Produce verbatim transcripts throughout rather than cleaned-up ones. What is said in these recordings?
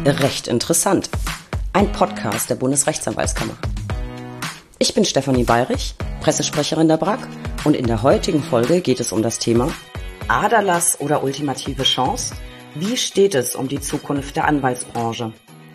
Recht interessant. Ein Podcast der Bundesrechtsanwaltskammer. Ich bin Stefanie Bayrich, Pressesprecherin der B R A K, und in der heutigen Folge geht es um das Thema Aderlass oder ultimative Chance? Wie steht es um die Zukunft der Anwaltsbranche?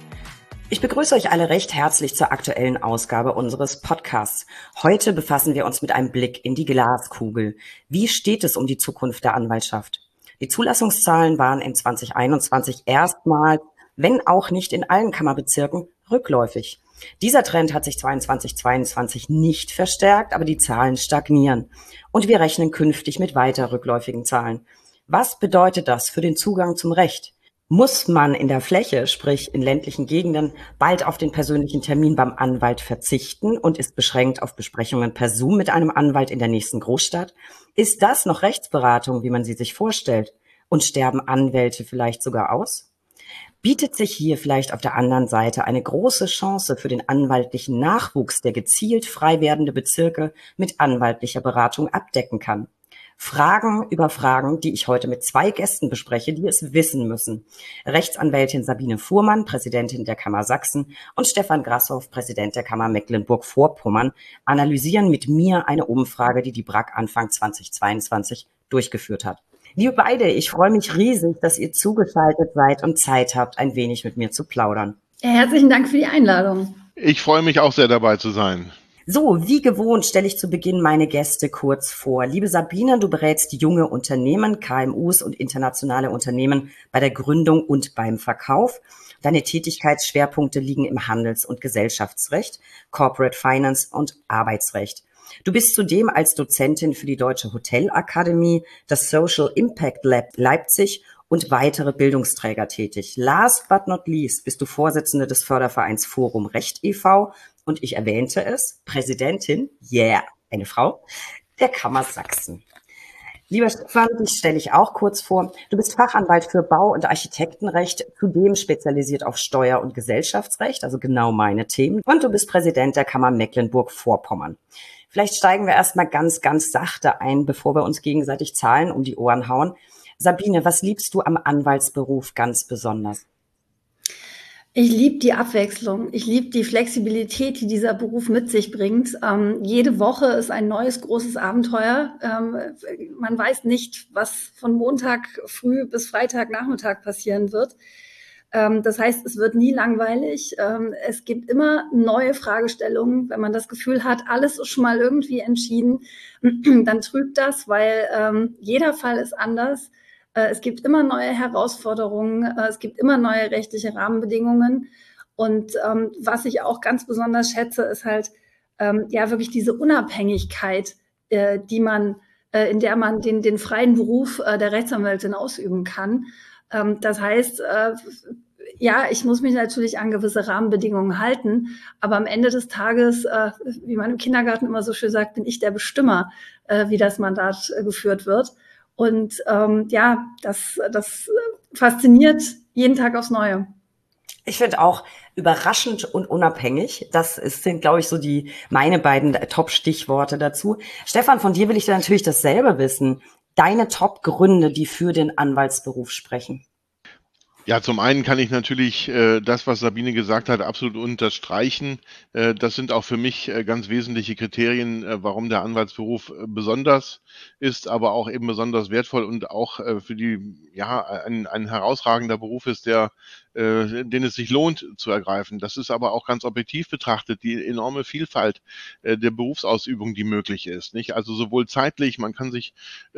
Ich begrüße euch alle recht herzlich zur aktuellen Ausgabe unseres Podcasts. Heute befassen wir uns mit einem Blick in die Glaskugel. Wie steht es um die Zukunft der Anwaltschaft? Die Zulassungszahlen waren in zwanzig einundzwanzig erstmals, wenn auch nicht in allen Kammerbezirken, rückläufig. Dieser Trend hat sich zwanzig zweiundzwanzig nicht verstärkt, aber die Zahlen stagnieren. Und wir rechnen künftig mit weiter rückläufigen Zahlen. Was bedeutet das für den Zugang zum Recht? Muss man in der Fläche, sprich in ländlichen Gegenden, bald auf den persönlichen Termin beim Anwalt verzichten und ist beschränkt auf Besprechungen per Zoom mit einem Anwalt in der nächsten Großstadt? Ist das noch Rechtsberatung, wie man sie sich vorstellt? Und sterben Anwälte vielleicht sogar aus? Bietet sich hier vielleicht auf der anderen Seite eine große Chance für den anwaltlichen Nachwuchs, der gezielt frei werdende Bezirke mit anwaltlicher Beratung abdecken kann? Fragen über Fragen, die ich heute mit zwei Gästen bespreche, die es wissen müssen. Rechtsanwältin Sabine Fuhrmann, Präsidentin der Kammer Sachsen, und Stefan Grasshoff, Präsident der Kammer Mecklenburg-Vorpommern, analysieren mit mir eine Umfrage, die die B R A K Anfang zwanzig zweiundzwanzig durchgeführt hat. Liebe beide, ich freue mich riesig, dass ihr zugeschaltet seid und Zeit habt, ein wenig mit mir zu plaudern. Herzlichen Dank für die Einladung. Ich freue mich auch sehr, dabei zu sein. So, wie gewohnt stelle ich zu Beginn meine Gäste kurz vor. Liebe Sabine, du berätst junge Unternehmen, K M Us und internationale Unternehmen bei der Gründung und beim Verkauf. Deine Tätigkeitsschwerpunkte liegen im Handels- und Gesellschaftsrecht, Corporate Finance und Arbeitsrecht. Du bist zudem als Dozentin für die Deutsche Hotelakademie, das Social Impact Lab Leipzig und weitere Bildungsträger tätig. Last but not least bist du Vorsitzende des Fördervereins Forum Recht e V und ich erwähnte es, Präsidentin, yeah, eine Frau, der Kammer Sachsen. Lieber Stefan, dich stelle ich auch kurz vor. Du bist Fachanwalt für Bau- und Architektenrecht, zudem spezialisiert auf Steuer- und Gesellschaftsrecht, also genau meine Themen. Und du bist Präsident der Kammer Mecklenburg-Vorpommern. Vielleicht steigen wir erstmal ganz, ganz sachte ein, bevor wir uns gegenseitig Zahlen um die Ohren hauen. Sabine, was liebst du am Anwaltsberuf ganz besonders? Ich liebe die Abwechslung. Ich liebe die Flexibilität, die dieser Beruf mit sich bringt. Ähm, jede Woche ist ein neues, großes Abenteuer. Ähm, man weiß nicht, was von Montag früh bis Freitagnachmittag passieren wird. Ähm, das heißt, es wird nie langweilig. Ähm, es gibt immer neue Fragestellungen. Wenn man das Gefühl hat, alles ist schon mal irgendwie entschieden, dann trügt das, weil ähm, jeder Fall ist anders. Es gibt immer neue Herausforderungen, es gibt immer neue rechtliche Rahmenbedingungen. Und ähm, was ich auch ganz besonders schätze, ist halt ähm, ja wirklich diese Unabhängigkeit, äh, die man, äh, in der man den, den freien Beruf äh, der Rechtsanwältin ausüben kann. Ähm, das heißt, äh, ja, ich muss mich natürlich an gewisse Rahmenbedingungen halten, aber am Ende des Tages, äh, wie man im Kindergarten immer so schön sagt, bin ich der Bestimmer, äh, wie das Mandat äh, geführt wird. Und ähm, ja, das, das fasziniert jeden Tag aufs Neue. Ich finde auch überraschend und unabhängig. Das ist, sind, glaube ich, so die meine beiden Top-Stichworte dazu. Stefan, von dir will ich dann natürlich dasselbe wissen. Deine Top-Gründe, die für den Anwaltsberuf sprechen. Ja, zum einen kann ich natürlich äh, das, was Sabine gesagt hat, absolut unterstreichen. Äh, das sind auch für mich äh, ganz wesentliche Kriterien, äh, warum der Anwaltsberuf äh, besonders ist, aber auch eben besonders wertvoll und auch äh, für die, ja, ein, ein herausragender Beruf ist, der äh, den es sich lohnt zu ergreifen. Das ist aber auch ganz objektiv betrachtet die enorme Vielfalt äh, der Berufsausübung, die möglich ist. Nicht? Also sowohl zeitlich, man kann sich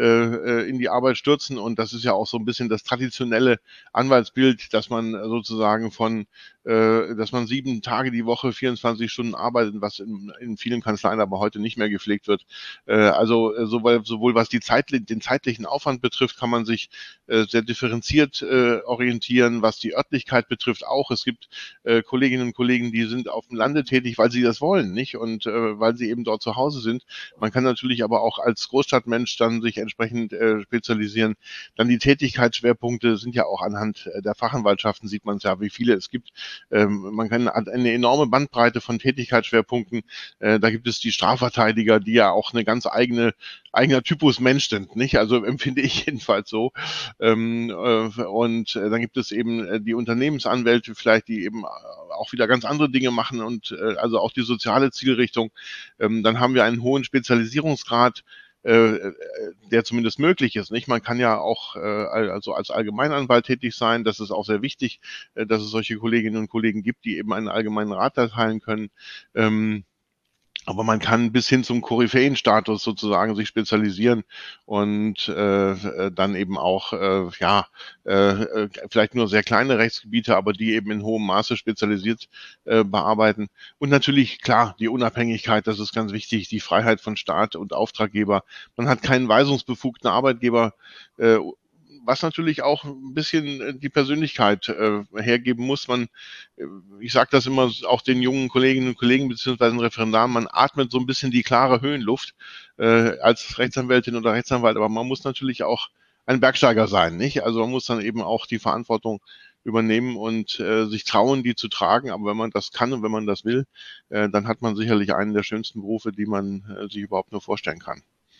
äh, in die Arbeit stürzen und das ist ja auch so ein bisschen das traditionelle Anwaltsbild, dass man sozusagen von äh, dass man sieben Tage die Woche, vierundzwanzig Stunden arbeitet, was in, in vielen Kanzleien aber heute nicht mehr gepflegt wird. Äh, also äh, sowohl, sowohl was die Zeit, den zeitlichen Aufwand betrifft, kann man sich äh, sehr differenziert äh, orientieren, was die Örtlichkeit betrifft auch. Es gibt äh, Kolleginnen und Kollegen, die sind auf dem Lande tätig, weil sie das wollen, nicht? Und äh, weil sie eben dort zu Hause sind. Man kann natürlich aber auch als Großstadtmensch dann sich entsprechend äh, spezialisieren. Dann die Tätigkeitsschwerpunkte sind ja auch anhand der Fachanwaltschaften, sieht man es ja, wie viele es gibt. ähm, man kann eine enorme Bandbreite von Tätigkeitsschwerpunkten. Äh, da gibt es die Strafverteidiger, die ja auch eine ganz eigene eigener Typus Mensch sind, nicht? Also empfinde ich jedenfalls so. Ähm, äh, und äh, dann gibt es eben äh, die Unternehmensanwälte vielleicht, die eben auch wieder ganz andere Dinge machen und äh, also auch die soziale Zielrichtung. Ähm, dann haben wir einen hohen Spezialisierungsgrad, äh, der zumindest möglich ist, nicht? Man kann ja auch äh, also als Allgemeinanwalt tätig sein. Das ist auch sehr wichtig, äh, dass es solche Kolleginnen und Kollegen gibt, die eben einen allgemeinen Rat erteilen können. Ähm, Aber man kann bis hin zum Koryphäenstatus sozusagen sich spezialisieren und äh, dann eben auch äh, ja äh, vielleicht nur sehr kleine Rechtsgebiete, aber die eben in hohem Maße spezialisiert äh, bearbeiten. Und natürlich, klar, die Unabhängigkeit, das ist ganz wichtig, die Freiheit von Staat und Auftraggeber. Man hat keinen weisungsbefugten Arbeitgeber, äh, was natürlich auch ein bisschen die Persönlichkeit äh, hergeben muss. Man, äh, ich sage das immer auch den jungen Kolleginnen und Kollegen beziehungsweise den Referendaren, man atmet so ein bisschen die klare Höhenluft äh, als Rechtsanwältin oder Rechtsanwalt, aber man muss natürlich auch ein Bergsteiger sein, nicht? Also man muss dann eben auch die Verantwortung übernehmen und äh, sich trauen, die zu tragen. Aber wenn man das kann und wenn man das will, äh, dann hat man sicherlich einen der schönsten Berufe, die man äh, sich überhaupt nur vorstellen kann.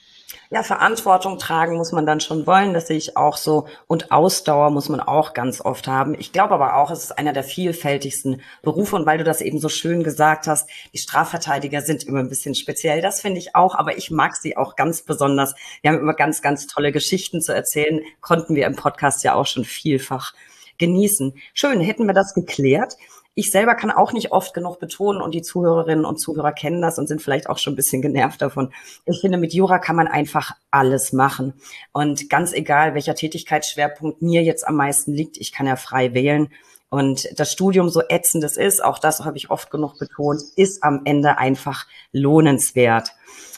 Ja, Verantwortung tragen muss man dann schon wollen, das sehe ich auch so. Und Ausdauer muss man auch ganz oft haben. Ich glaube aber auch, es ist einer der vielfältigsten Berufe. Und weil du das eben so schön gesagt hast, die Strafverteidiger sind immer ein bisschen speziell. Das finde ich auch, aber ich mag sie auch ganz besonders. Wir haben immer ganz, ganz tolle Geschichten zu erzählen. Konnten wir im Podcast ja auch schon vielfach genießen. Schön, hätten wir das geklärt. Ich selber kann auch nicht oft genug betonen und die Zuhörerinnen und Zuhörer kennen das und sind vielleicht auch schon ein bisschen genervt davon. Ich finde, mit Jura kann man einfach alles machen. Und ganz egal, welcher Tätigkeitsschwerpunkt mir jetzt am meisten liegt, ich kann ja frei wählen. Und das Studium, so ätzend es ist, auch das habe ich oft genug betont, ist am Ende einfach lohnenswert.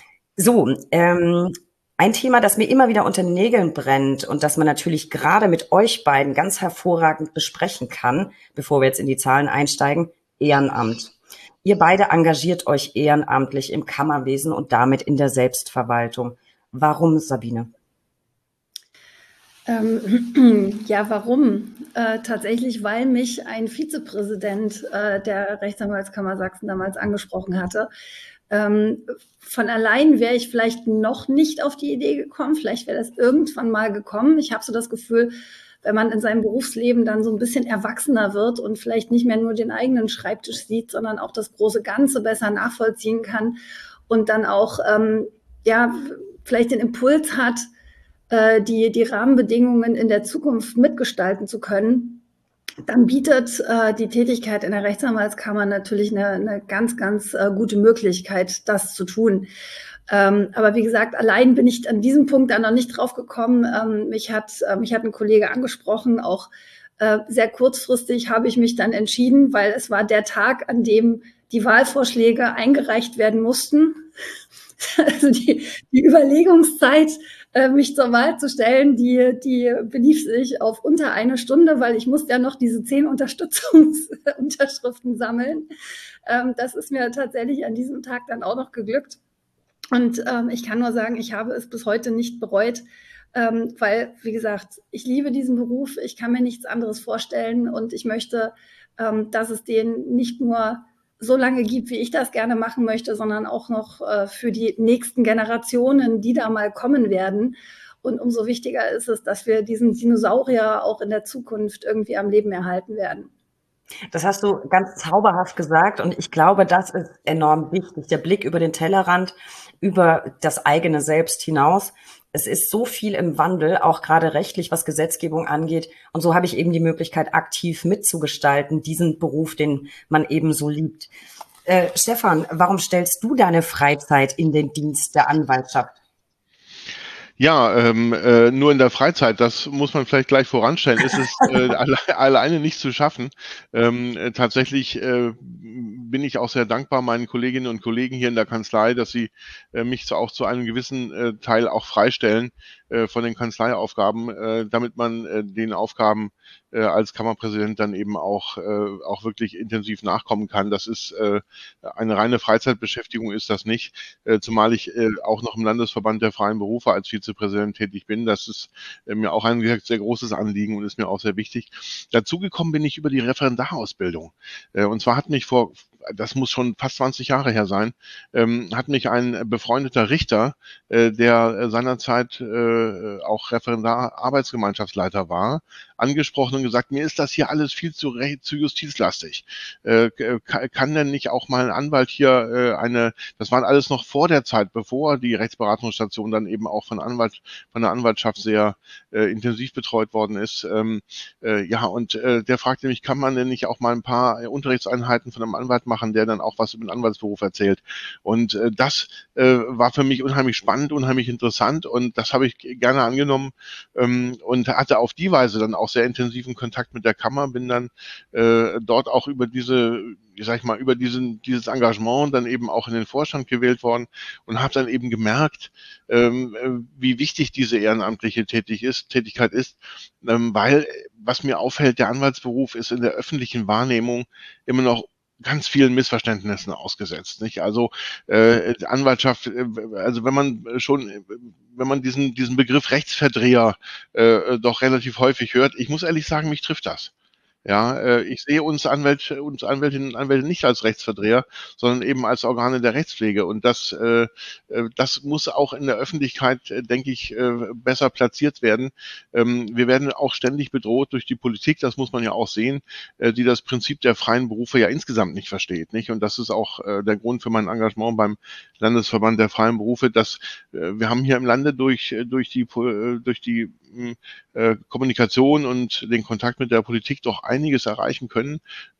So, ähm, ein Thema, das mir immer wieder unter den Nägeln brennt und das man natürlich gerade mit euch beiden ganz hervorragend besprechen kann, bevor wir jetzt in die Zahlen einsteigen, Ehrenamt. Ihr beide engagiert euch ehrenamtlich im Kammerwesen und damit in der Selbstverwaltung. Warum, Sabine? Ähm, ja, warum? Äh, tatsächlich, weil mich ein Vizepräsident äh, der Rechtsanwaltskammer Sachsen damals angesprochen hatte. Ähm, von allein wäre ich vielleicht noch nicht auf die Idee gekommen, vielleicht wäre das irgendwann mal gekommen. Ich habe so das Gefühl, wenn man in seinem Berufsleben dann so ein bisschen erwachsener wird und vielleicht nicht mehr nur den eigenen Schreibtisch sieht, sondern auch das große Ganze besser nachvollziehen kann und dann auch ähm, ja vielleicht den Impuls hat, äh, die, die Rahmenbedingungen in der Zukunft mitgestalten zu können, dann bietet äh, die Tätigkeit in der Rechtsanwaltskammer natürlich eine, eine ganz, ganz äh, gute Möglichkeit, das zu tun. Ähm, aber wie gesagt, allein bin ich an diesem Punkt dann noch nicht drauf gekommen. Ähm, mich hat, äh, mich hat ein Kollege angesprochen, auch äh, sehr kurzfristig habe ich mich dann entschieden, weil es war der Tag, an dem die Wahlvorschläge eingereicht werden mussten. Also die, die Überlegungszeit, äh, mich zur Wahl zu stellen, die, die belief sich auf unter eine Stunde, weil ich musste ja noch diese zehn Unterstützungsunterschriften sammeln. Ähm, das ist mir tatsächlich an diesem Tag dann auch noch geglückt. Und ähm, ich kann nur sagen, ich habe es bis heute nicht bereut, ähm, weil, wie gesagt, ich liebe diesen Beruf, ich kann mir nichts anderes vorstellen und ich möchte, ähm, dass es den nicht nur so lange gibt, wie ich das gerne machen möchte, sondern auch noch äh, für die nächsten Generationen, die da mal kommen werden. Und umso wichtiger ist es, dass wir diesen Dinosaurier auch in der Zukunft irgendwie am Leben erhalten werden. Das hast du ganz zauberhaft gesagt und ich glaube, das ist enorm wichtig. Der Blick über den Tellerrand, über das eigene Selbst hinaus. Es ist so viel im Wandel, auch gerade rechtlich, was Gesetzgebung angeht. Und so habe ich eben die Möglichkeit, aktiv mitzugestalten, diesen Beruf, den man eben so liebt. Äh, Stefan, warum stellst du deine Freizeit in den Dienst der Anwaltschaft? Ja, ähm, äh, nur in der Freizeit, das muss man vielleicht gleich voranstellen, ist es äh, alle, alleine nicht zu schaffen. Ähm, äh, tatsächlich äh, bin bin ich auch sehr dankbar meinen Kolleginnen und Kollegen hier in der Kanzlei, dass sie äh, mich zu, auch zu einem gewissen äh, Teil auch freistellen äh, von den Kanzleiaufgaben, äh, damit man äh, den Aufgaben äh, als Kammerpräsident dann eben auch, äh, auch wirklich intensiv nachkommen kann. Das ist äh, eine reine Freizeitbeschäftigung ist das nicht, äh, zumal ich äh, auch noch im Landesverband der freien Berufe als Vizepräsident tätig bin. Das ist äh, mir auch ein sehr großes Anliegen und ist mir auch sehr wichtig. Dazugekommen bin ich über die Referendarausbildung. Äh, und zwar hat mich vor, das muss schon fast zwanzig Jahre her sein, ähm, hat mich ein befreundeter Richter, äh, der seinerzeit äh, auch Referendar-Arbeitsgemeinschaftsleiter war, angesprochen und gesagt, mir ist das hier alles viel zu, recht, zu justizlastig. Äh, kann denn nicht auch mal ein Anwalt hier äh, eine, das war alles noch vor der Zeit, bevor die Rechtsberatungsstation dann eben auch von Anwalt, von der Anwaltschaft sehr äh, intensiv betreut worden ist. Ähm, äh, ja, und äh, der fragte mich, kann man denn nicht auch mal ein paar äh, Unterrichtseinheiten von einem Anwalt machen, der dann auch was über den Anwaltsberuf erzählt. Und äh, das äh, war für mich unheimlich spannend, unheimlich interessant und das habe ich gerne angenommen ähm, und hatte auf die Weise dann auch sehr intensiven Kontakt mit der Kammer, bin dann äh, dort auch über diese, sag ich mal, über diesen dieses Engagement dann eben auch in den Vorstand gewählt worden und habe dann eben gemerkt, ähm, wie wichtig diese ehrenamtliche tätig ist, Tätigkeit ist, ähm, weil, was mir auffällt, der Anwaltsberuf ist in der öffentlichen Wahrnehmung immer noch ganz vielen Missverständnissen ausgesetzt, nicht? Also äh, Anwaltschaft, äh, also wenn man schon, wenn man diesen diesen Begriff Rechtsverdreher äh, doch relativ häufig hört, ich muss ehrlich sagen, mich trifft das. Ja, äh, ich sehe uns Anwälte, uns Anwältinnen und Anwälte nicht als Rechtsverdreher, sondern eben als Organe der Rechtspflege. Und das, äh, das muss auch in der Öffentlichkeit, äh, denke ich, äh, besser platziert werden. Ähm, wir werden auch ständig bedroht durch die Politik, das muss man ja auch sehen, äh, die das Prinzip der freien Berufe ja insgesamt nicht versteht, nicht? Und das ist auch äh, der Grund für mein Engagement beim Landesverband der freien Berufe, dass äh, wir haben hier im Lande durch, durch die, durch die äh, Kommunikation und den Kontakt mit der Politik doch einiges erreichen können.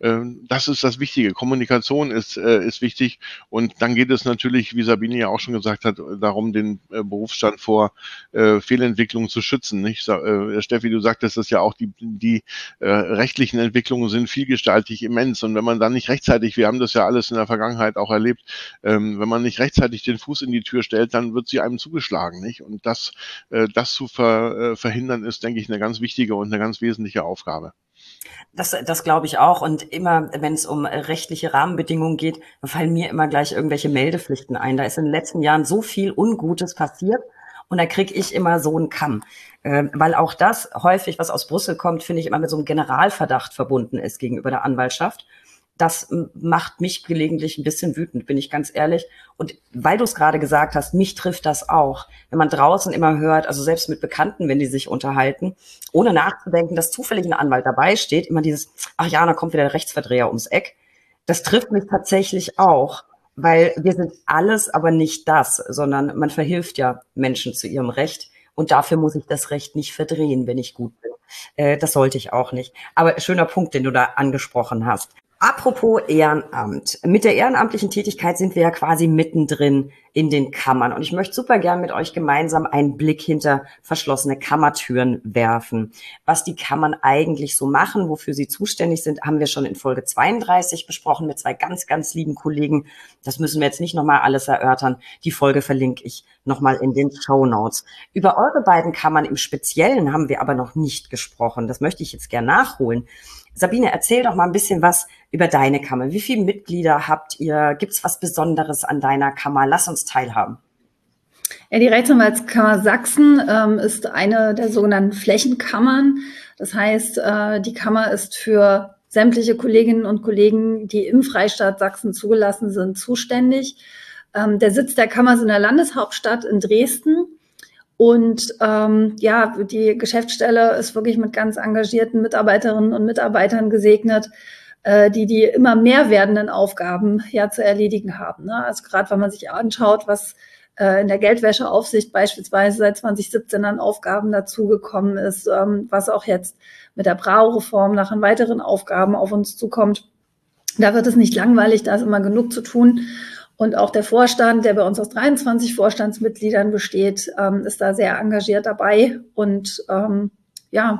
Das ist das Wichtige. Kommunikation ist, ist wichtig. Und dann geht es natürlich, wie Sabine ja auch schon gesagt hat, darum, den Berufsstand vor Fehlentwicklungen zu schützen. Nicht? Steffi, du sagtest das ja auch, die, die rechtlichen Entwicklungen sind vielgestaltig immens. Und wenn man dann nicht rechtzeitig, wir haben das ja alles in der Vergangenheit auch erlebt, wenn man nicht rechtzeitig den Fuß in die Tür stellt, dann wird sie einem zugeschlagen. Nicht? Und das, das zu ver, verhindern ist, denke ich, eine ganz wichtige und eine ganz wesentliche Aufgabe. Das, das glaube ich auch. Und immer, wenn es um rechtliche Rahmenbedingungen geht, fallen mir immer gleich irgendwelche Meldepflichten ein. Da ist in den letzten Jahren so viel Ungutes passiert und da kriege ich immer so einen Kamm. Ähm, weil auch das häufig, was aus Brüssel kommt, finde ich, immer mit so einem Generalverdacht verbunden ist gegenüber der Anwaltschaft. Das macht mich gelegentlich ein bisschen wütend, bin ich ganz ehrlich. Und weil du es gerade gesagt hast, mich trifft das auch. Wenn man draußen immer hört, also selbst mit Bekannten, wenn die sich unterhalten, ohne nachzudenken, dass zufällig ein Anwalt dabei steht, immer dieses, ach ja, da kommt wieder der Rechtsverdreher ums Eck. Das trifft mich tatsächlich auch, weil wir sind alles, aber nicht das, sondern man verhilft ja Menschen zu ihrem Recht. Und dafür muss ich das Recht nicht verdrehen, wenn ich gut bin. Äh, das sollte ich auch nicht. Aber schöner Punkt, den du da angesprochen hast. Apropos Ehrenamt. Mit der ehrenamtlichen Tätigkeit sind wir ja quasi mittendrin in den Kammern. Und ich möchte super gern mit euch gemeinsam einen Blick hinter verschlossene Kammertüren werfen. Was die Kammern eigentlich so machen, wofür sie zuständig sind, haben wir schon in Folge zweiunddreißig besprochen mit zwei ganz, ganz lieben Kollegen. Das müssen wir jetzt nicht nochmal alles erörtern. Die Folge verlinke ich nochmal in den Shownotes. Über eure beiden Kammern im Speziellen haben wir aber noch nicht gesprochen. Das möchte ich jetzt gern nachholen. Sabine, erzähl doch mal ein bisschen was über deine Kammer. Wie viele Mitglieder habt ihr? Gibt's was Besonderes an deiner Kammer? Lass uns teilhaben. Ja, die Rechtsanwaltskammer Sachsen ähm, ist eine der sogenannten Flächenkammern. Das heißt, äh, die Kammer ist für sämtliche Kolleginnen und Kollegen, die im Freistaat Sachsen zugelassen sind, zuständig. Ähm, der Sitz der Kammer ist in der Landeshauptstadt in Dresden. Und ähm, ja, die Geschäftsstelle ist wirklich mit ganz engagierten Mitarbeiterinnen und Mitarbeitern gesegnet, äh, die die immer mehr werdenden Aufgaben ja zu erledigen haben. Ne? Also gerade wenn man sich anschaut, was äh, in der Geldwäscheaufsicht beispielsweise seit zwanzig siebzehn an Aufgaben dazugekommen ist, ähm, was auch jetzt mit der Brau-Reform nach an weiteren Aufgaben auf uns zukommt, da wird es nicht langweilig, da ist immer genug zu tun. Und auch der Vorstand, der bei uns aus dreiundzwanzig Vorstandsmitgliedern besteht, ähm, ist da sehr engagiert dabei und ähm, ja,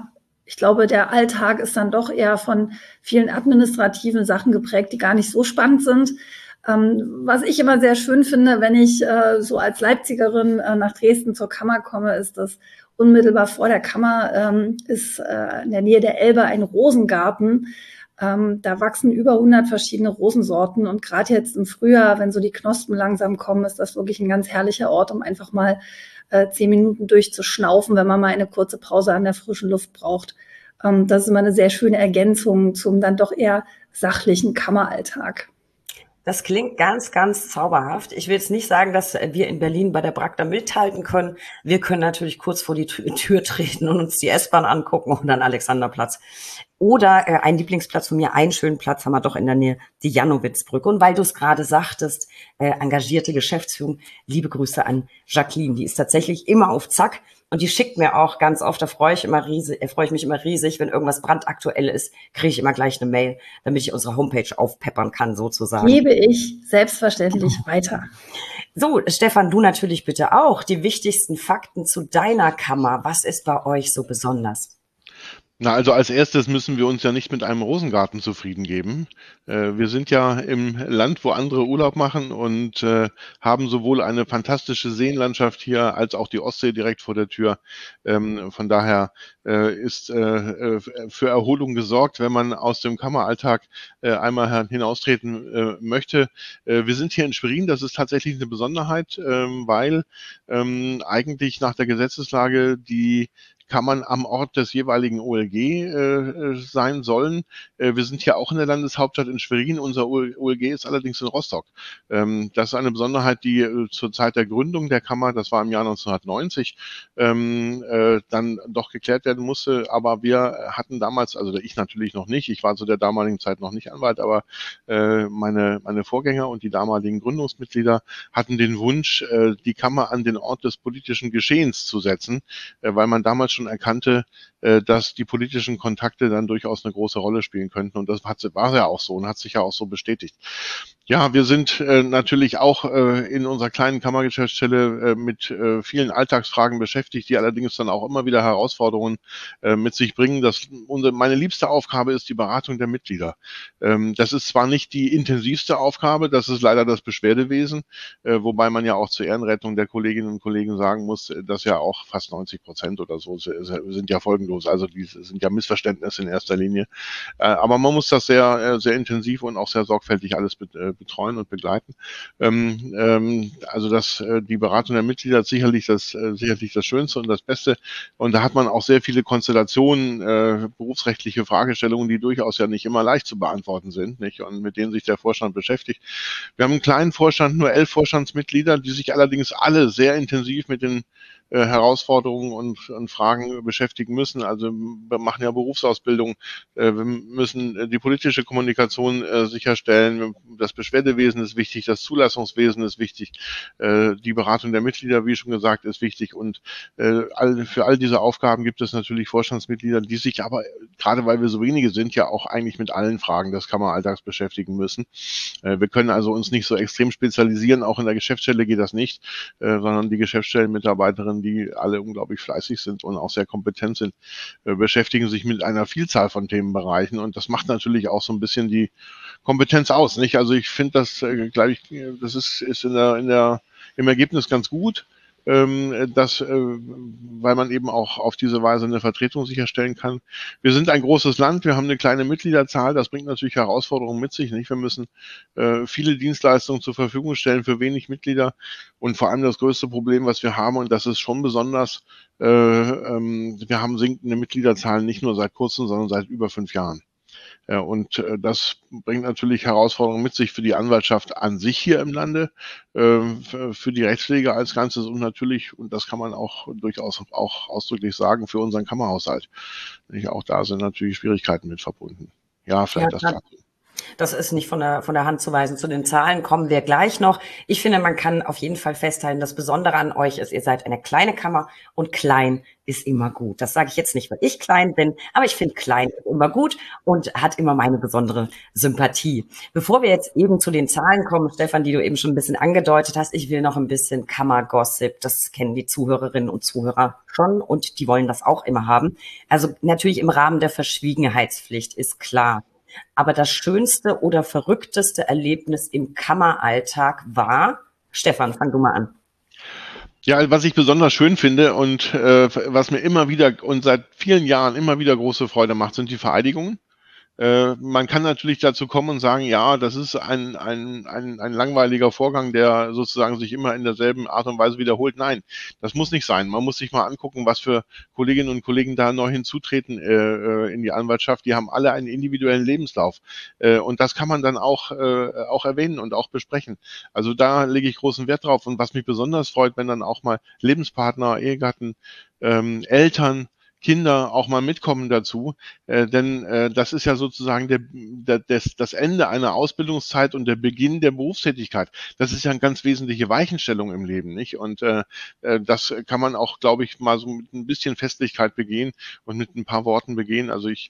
Ich glaube, der Alltag ist dann doch eher von vielen administrativen Sachen geprägt, die gar nicht so spannend sind. Ähm, was ich immer sehr schön finde, wenn ich äh, so als Leipzigerin äh, nach Dresden zur Kammer komme, ist, dass unmittelbar vor der Kammer ähm, ist äh, in der Nähe der Elbe ein Rosengarten. Ähm, da wachsen über hundert verschiedene Rosensorten und gerade jetzt im Frühjahr, wenn so die Knospen langsam kommen, ist das wirklich ein ganz herrlicher Ort, um einfach mal äh, zehn Minuten durchzuschnaufen, wenn man mal eine kurze Pause an der frischen Luft braucht. Ähm, das ist immer eine sehr schöne Ergänzung zum dann doch eher sachlichen Kammeralltag. Das klingt ganz, ganz zauberhaft. Ich will jetzt nicht sagen, dass wir in Berlin bei der B R A C da mithalten können. Wir können natürlich kurz vor die Tür, Tür treten und uns die S-Bahn angucken und dann Alexanderplatz. Oder äh, ein Lieblingsplatz von mir, einen schönen Platz haben wir doch in der Nähe, die Janowitzbrücke. Und weil du es gerade sagtest, äh, engagierte Geschäftsführung, liebe Grüße an Jacqueline. Die ist tatsächlich immer auf Zack. Und die schickt mir auch ganz oft, da freue ich immer riesig, äh, freue ich mich immer riesig, wenn irgendwas brandaktuell ist, kriege ich immer gleich eine Mail, damit ich unsere Homepage aufpeppern kann, sozusagen. Gebe ich selbstverständlich weiter. So, Stefan, du natürlich bitte auch. Die wichtigsten Fakten zu deiner Kammer. Was ist bei euch so besonders? Na, also als erstes müssen wir uns ja nicht mit einem Rosengarten zufrieden geben. Äh, wir sind ja im Land, wo andere Urlaub machen und äh, haben sowohl eine fantastische Seenlandschaft hier als auch die Ostsee direkt vor der Tür. Ähm, von daher äh, ist äh, für Erholung gesorgt, wenn man aus dem Kammeralltag äh, einmal hinaustreten äh, möchte. Äh, wir sind hier in Schwerin, das ist tatsächlich eine Besonderheit, äh, weil ähm, eigentlich nach der Gesetzeslage die Kammern am Ort des jeweiligen O L G äh, sein sollen. Äh, wir sind hier auch in der Landeshauptstadt in Schwerin. Unser O L G ist allerdings in Rostock. Ähm, das ist eine Besonderheit, die äh, zur Zeit der Gründung der Kammer, das war im Jahr neunzehnhundertneunzig, ähm, äh, dann doch geklärt werden musste. Aber wir hatten damals, also ich natürlich noch nicht, ich war zu der damaligen Zeit noch nicht Anwalt, aber äh, meine, meine Vorgänger und die damaligen Gründungsmitglieder hatten den Wunsch, äh, die Kammer an den Ort des politischen Geschehens zu setzen, äh, weil man damals schon erkannte, dass die politischen Kontakte dann durchaus eine große Rolle spielen könnten. Und das war ja auch so und hat sich ja auch so bestätigt. Ja, wir sind äh, natürlich auch äh, in unserer kleinen Kammergeschäftsstelle äh, mit äh, vielen Alltagsfragen beschäftigt, die allerdings dann auch immer wieder Herausforderungen äh, mit sich bringen. Das, unsere, meine liebste Aufgabe ist die Beratung der Mitglieder. Ähm, das ist zwar nicht die intensivste Aufgabe, das ist leider das Beschwerdewesen, äh, wobei man ja auch zur Ehrenrettung der Kolleginnen und Kollegen sagen muss, dass ja auch fast neunzig Prozent oder so sind ja folgenlos. Also die sind ja Missverständnisse in erster Linie. Äh, aber man muss das sehr, sehr intensiv und auch sehr sorgfältig alles bet- äh, betreuen und begleiten. Ähm, ähm, also das, äh, die Beratung der Mitglieder ist sicherlich das, äh, sicherlich das Schönste und das Beste. Und da hat man auch sehr viele Konstellationen, äh, berufsrechtliche Fragestellungen, die durchaus ja nicht immer leicht zu beantworten sind, nicht? Und mit denen sich der Vorstand beschäftigt. Wir haben einen kleinen Vorstand, nur elf Vorstandsmitglieder, die sich allerdings alle sehr intensiv mit den äh, Herausforderungen und, und Fragen beschäftigen müssen. Also wir machen ja Berufsausbildung, äh, wir müssen die politische Kommunikation äh, sicherstellen, das Beschwerdewesen ist wichtig, das Zulassungswesen ist wichtig, äh, die Beratung der Mitglieder, wie schon gesagt, ist wichtig und äh, all, für all diese Aufgaben gibt es natürlich Vorstandsmitglieder, die sich aber, gerade weil wir so wenige sind, ja auch eigentlich mit allen Fragen des Kammeralltags beschäftigen müssen. Äh, wir können also uns nicht so extrem spezialisieren, auch in der Geschäftsstelle geht das nicht, äh, sondern die Geschäftsstellenmitarbeiterinnen, die alle unglaublich fleißig sind und auch sehr kompetent sind, äh, beschäftigen sich mit einer Vielzahl von Themenbereichen und das macht natürlich auch so ein bisschen die Kompetenz aus, nicht? Also ich finde das, äh, glaube ich, das ist, ist in der, in der, im Ergebnis ganz gut, ähm, dass, äh, weil man eben auch auf diese Weise eine Vertretung sicherstellen kann. Wir sind ein großes Land, wir haben eine kleine Mitgliederzahl, das bringt natürlich Herausforderungen mit sich, nicht? Wir müssen äh, viele Dienstleistungen zur Verfügung stellen für wenig Mitglieder und vor allem das größte Problem, was wir haben, und das ist schon besonders, äh, ähm, wir haben sinkende Mitgliederzahlen nicht nur seit kurzem, sondern seit über fünf Jahren. Ja, und äh, das bringt natürlich Herausforderungen mit sich für die Anwaltschaft an sich hier im Lande, äh, für die Rechtspflege als Ganzes und natürlich, und das kann man auch durchaus auch ausdrücklich sagen, für unseren Kammerhaushalt. Nicht? Auch da sind natürlich Schwierigkeiten mit verbunden. Ja, vielleicht Ja, das dazu. Das ist nicht von der, von der Hand zu weisen. Zu den Zahlen kommen wir gleich noch. Ich finde, man kann auf jeden Fall festhalten, das Besondere an euch ist, ihr seid eine kleine Kammer und klein ist immer gut. Das sage ich jetzt nicht, weil ich klein bin, aber ich finde, klein ist immer gut und hat immer meine besondere Sympathie. Bevor wir jetzt eben zu den Zahlen kommen, Stefan, die du eben schon ein bisschen angedeutet hast, ich will noch ein bisschen Kammergossip. Das kennen die Zuhörerinnen und Zuhörer schon und die wollen das auch immer haben. Also natürlich im Rahmen der Verschwiegenheitspflicht ist klar. Aber das schönste oder verrückteste Erlebnis im Kammeralltag war, Stefan, fang du mal an. Ja, was ich besonders schön finde und äh, was mir immer wieder und seit vielen Jahren immer wieder große Freude macht, sind die Vereidigungen. Äh, man kann natürlich dazu kommen und sagen, ja, das ist ein, ein, ein, ein langweiliger Vorgang, der sozusagen sich immer in derselben Art und Weise wiederholt. Nein, das muss nicht sein. Man muss sich mal angucken, was für Kolleginnen und Kollegen da neu hinzutreten äh, in die Anwaltschaft. Die haben alle einen individuellen Lebenslauf. Äh, und das kann man dann auch, äh, auch erwähnen und auch besprechen. Also da lege ich großen Wert drauf. Und was mich besonders freut, wenn dann auch mal Lebenspartner, Ehegatten, ähm, Eltern, Kinder auch mal mitkommen dazu, äh, denn äh, das ist ja sozusagen der, der, das, das Ende einer Ausbildungszeit und der Beginn der Berufstätigkeit. Das ist ja eine ganz wesentliche Weichenstellung im Leben, nicht? Und äh, äh, das kann man auch, glaube ich, mal so mit ein bisschen Festlichkeit begehen und mit ein paar Worten begehen. Also ich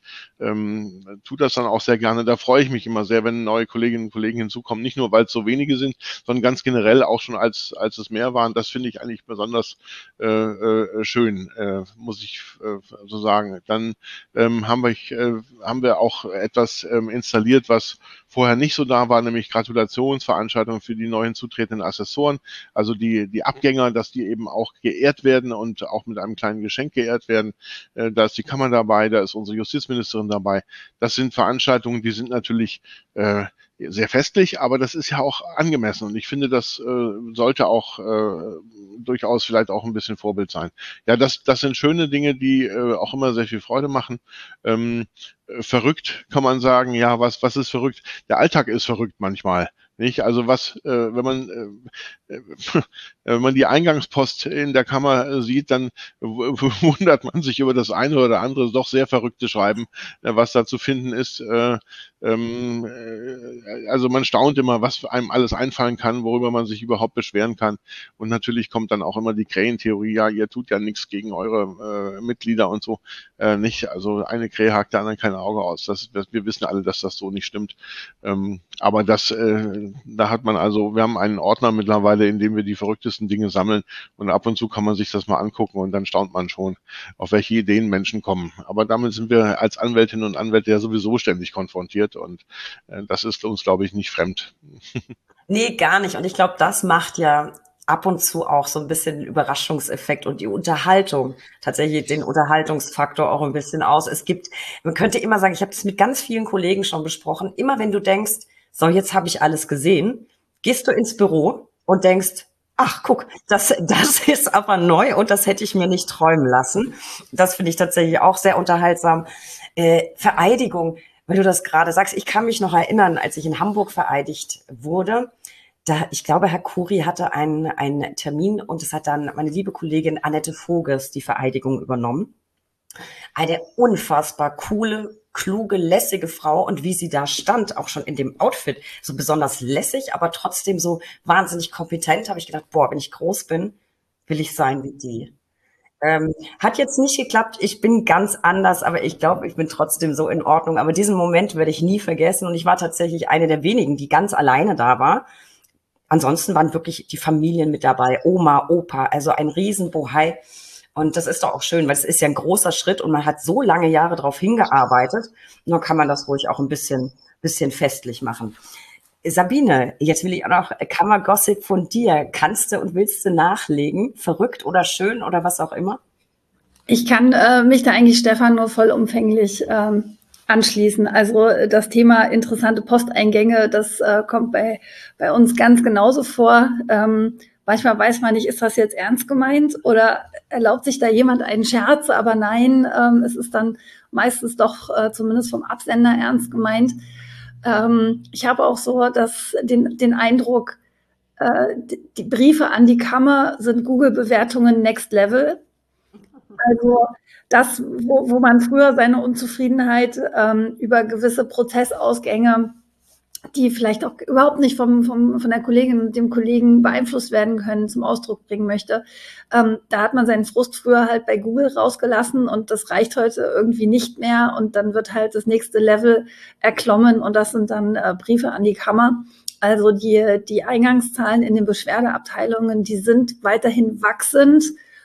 ähm, tue das dann auch sehr gerne. Da freue ich mich immer sehr, wenn neue Kolleginnen und Kollegen hinzukommen. Nicht nur, weil es so wenige sind, sondern ganz generell auch schon als als es mehr waren. Das finde ich eigentlich besonders äh, äh, schön, äh, muss ich äh, so sagen. Dann ähm, haben wir äh, haben wir auch etwas ähm, installiert, was vorher nicht so da war, nämlich Gratulationsveranstaltungen für die neu hinzutretenden Assessoren, also die die Abgänger, dass die eben auch geehrt werden und auch mit einem kleinen Geschenk geehrt werden. Äh, da ist die Kammer dabei, da ist unsere Justizministerin dabei. Das sind Veranstaltungen, die sind natürlich äh, sehr festlich, aber das ist ja auch angemessen und ich finde, das äh, sollte auch äh, durchaus vielleicht auch ein bisschen Vorbild sein. Ja, das das sind schöne Dinge, die äh, auch immer sehr viel Freude machen. Ähm, äh, verrückt kann man sagen, ja, was was ist verrückt? Der Alltag ist verrückt manchmal. Nicht? Also was, äh, wenn man äh, wenn man die Eingangspost in der Kammer äh, sieht, dann w- wundert man sich über das eine oder andere doch sehr verrückte Schreiben, äh, was da zu finden ist. Äh, ähm, äh, also man staunt immer, was einem alles einfallen kann, worüber man sich überhaupt beschweren kann. Und natürlich kommt dann auch immer die Krähentheorie, ja, ihr tut ja nichts gegen eure äh, Mitglieder und so. Äh, nicht, also eine Krähe hakt der anderen kein Auge aus. Das, das, wir wissen alle, dass das so nicht stimmt. Ähm, aber das, äh, da hat man also, wir haben einen Ordner mittlerweile, in dem wir die verrücktesten Dinge sammeln und ab und zu kann man sich das mal angucken und dann staunt man schon, auf welche Ideen Menschen kommen. Aber damit sind wir als Anwältinnen und Anwälte ja sowieso ständig konfrontiert und äh, das ist uns, glaube ich, nicht fremd. Nee, gar nicht. Und ich glaube, das macht ja ab und zu auch so ein bisschen den Überraschungseffekt und die Unterhaltung, tatsächlich den Unterhaltungsfaktor auch ein bisschen aus. Es gibt, man könnte immer sagen, ich habe das mit ganz vielen Kollegen schon besprochen, immer wenn du denkst, so, jetzt habe ich alles gesehen, gehst du ins Büro und denkst, ach, guck, das, das ist aber neu und das hätte ich mir nicht träumen lassen. Das finde ich tatsächlich auch sehr unterhaltsam. Äh, Vereidigung, weil du das gerade sagst, ich kann mich noch erinnern, als ich in Hamburg vereidigt wurde, da, ich glaube, Herr Kuri hatte einen, einen Termin und es hat dann meine liebe Kollegin Annette Voges die Vereidigung übernommen. Eine unfassbar coole, kluge, lässige Frau und wie sie da stand, auch schon in dem Outfit, so besonders lässig, aber trotzdem so wahnsinnig kompetent, habe ich gedacht, boah, wenn ich groß bin, will ich sein wie die. Ähm, hat jetzt nicht geklappt, ich bin ganz anders, aber ich glaube, ich bin trotzdem so in Ordnung. Aber diesen Moment werde ich nie vergessen und ich war tatsächlich eine der wenigen, die ganz alleine da war. Ansonsten waren wirklich die Familien mit dabei, Oma, Opa, also ein Riesenbohai. Und das ist doch auch schön, weil es ist ja ein großer Schritt und man hat so lange Jahre darauf hingearbeitet. Und dann kann man das ruhig auch ein bisschen, bisschen festlich machen. Sabine, jetzt will ich auch noch Kammergossip von dir. Kannst du und willst du nachlegen? Verrückt oder schön oder was auch immer? Ich kann äh, mich da eigentlich Stefan nur vollumfänglich ähm, anschließen. Also das Thema interessante Posteingänge, das äh, kommt bei, bei uns ganz genauso vor. Ähm, manchmal weiß man nicht, ist das jetzt ernst gemeint oder erlaubt sich da jemand einen Scherz, aber nein, ähm, es ist dann meistens doch äh, zumindest vom Absender ernst gemeint. Ähm, ich habe auch so das, den, den Eindruck, äh, die, die Briefe an die Kammer sind Google-Bewertungen Next Level. Also das, wo, wo man früher seine Unzufriedenheit ähm, über gewisse Prozessausgänge die vielleicht auch überhaupt nicht vom, vom, von der Kollegin und dem Kollegen beeinflusst werden können, zum Ausdruck bringen möchte. Ähm, da hat man seinen Frust früher halt bei Google rausgelassen und das reicht heute irgendwie nicht mehr und dann wird halt das nächste Level erklommen und das sind dann äh, Briefe an die Kammer. Also die, die Eingangszahlen in den Beschwerdeabteilungen, die sind weiterhin wachsend,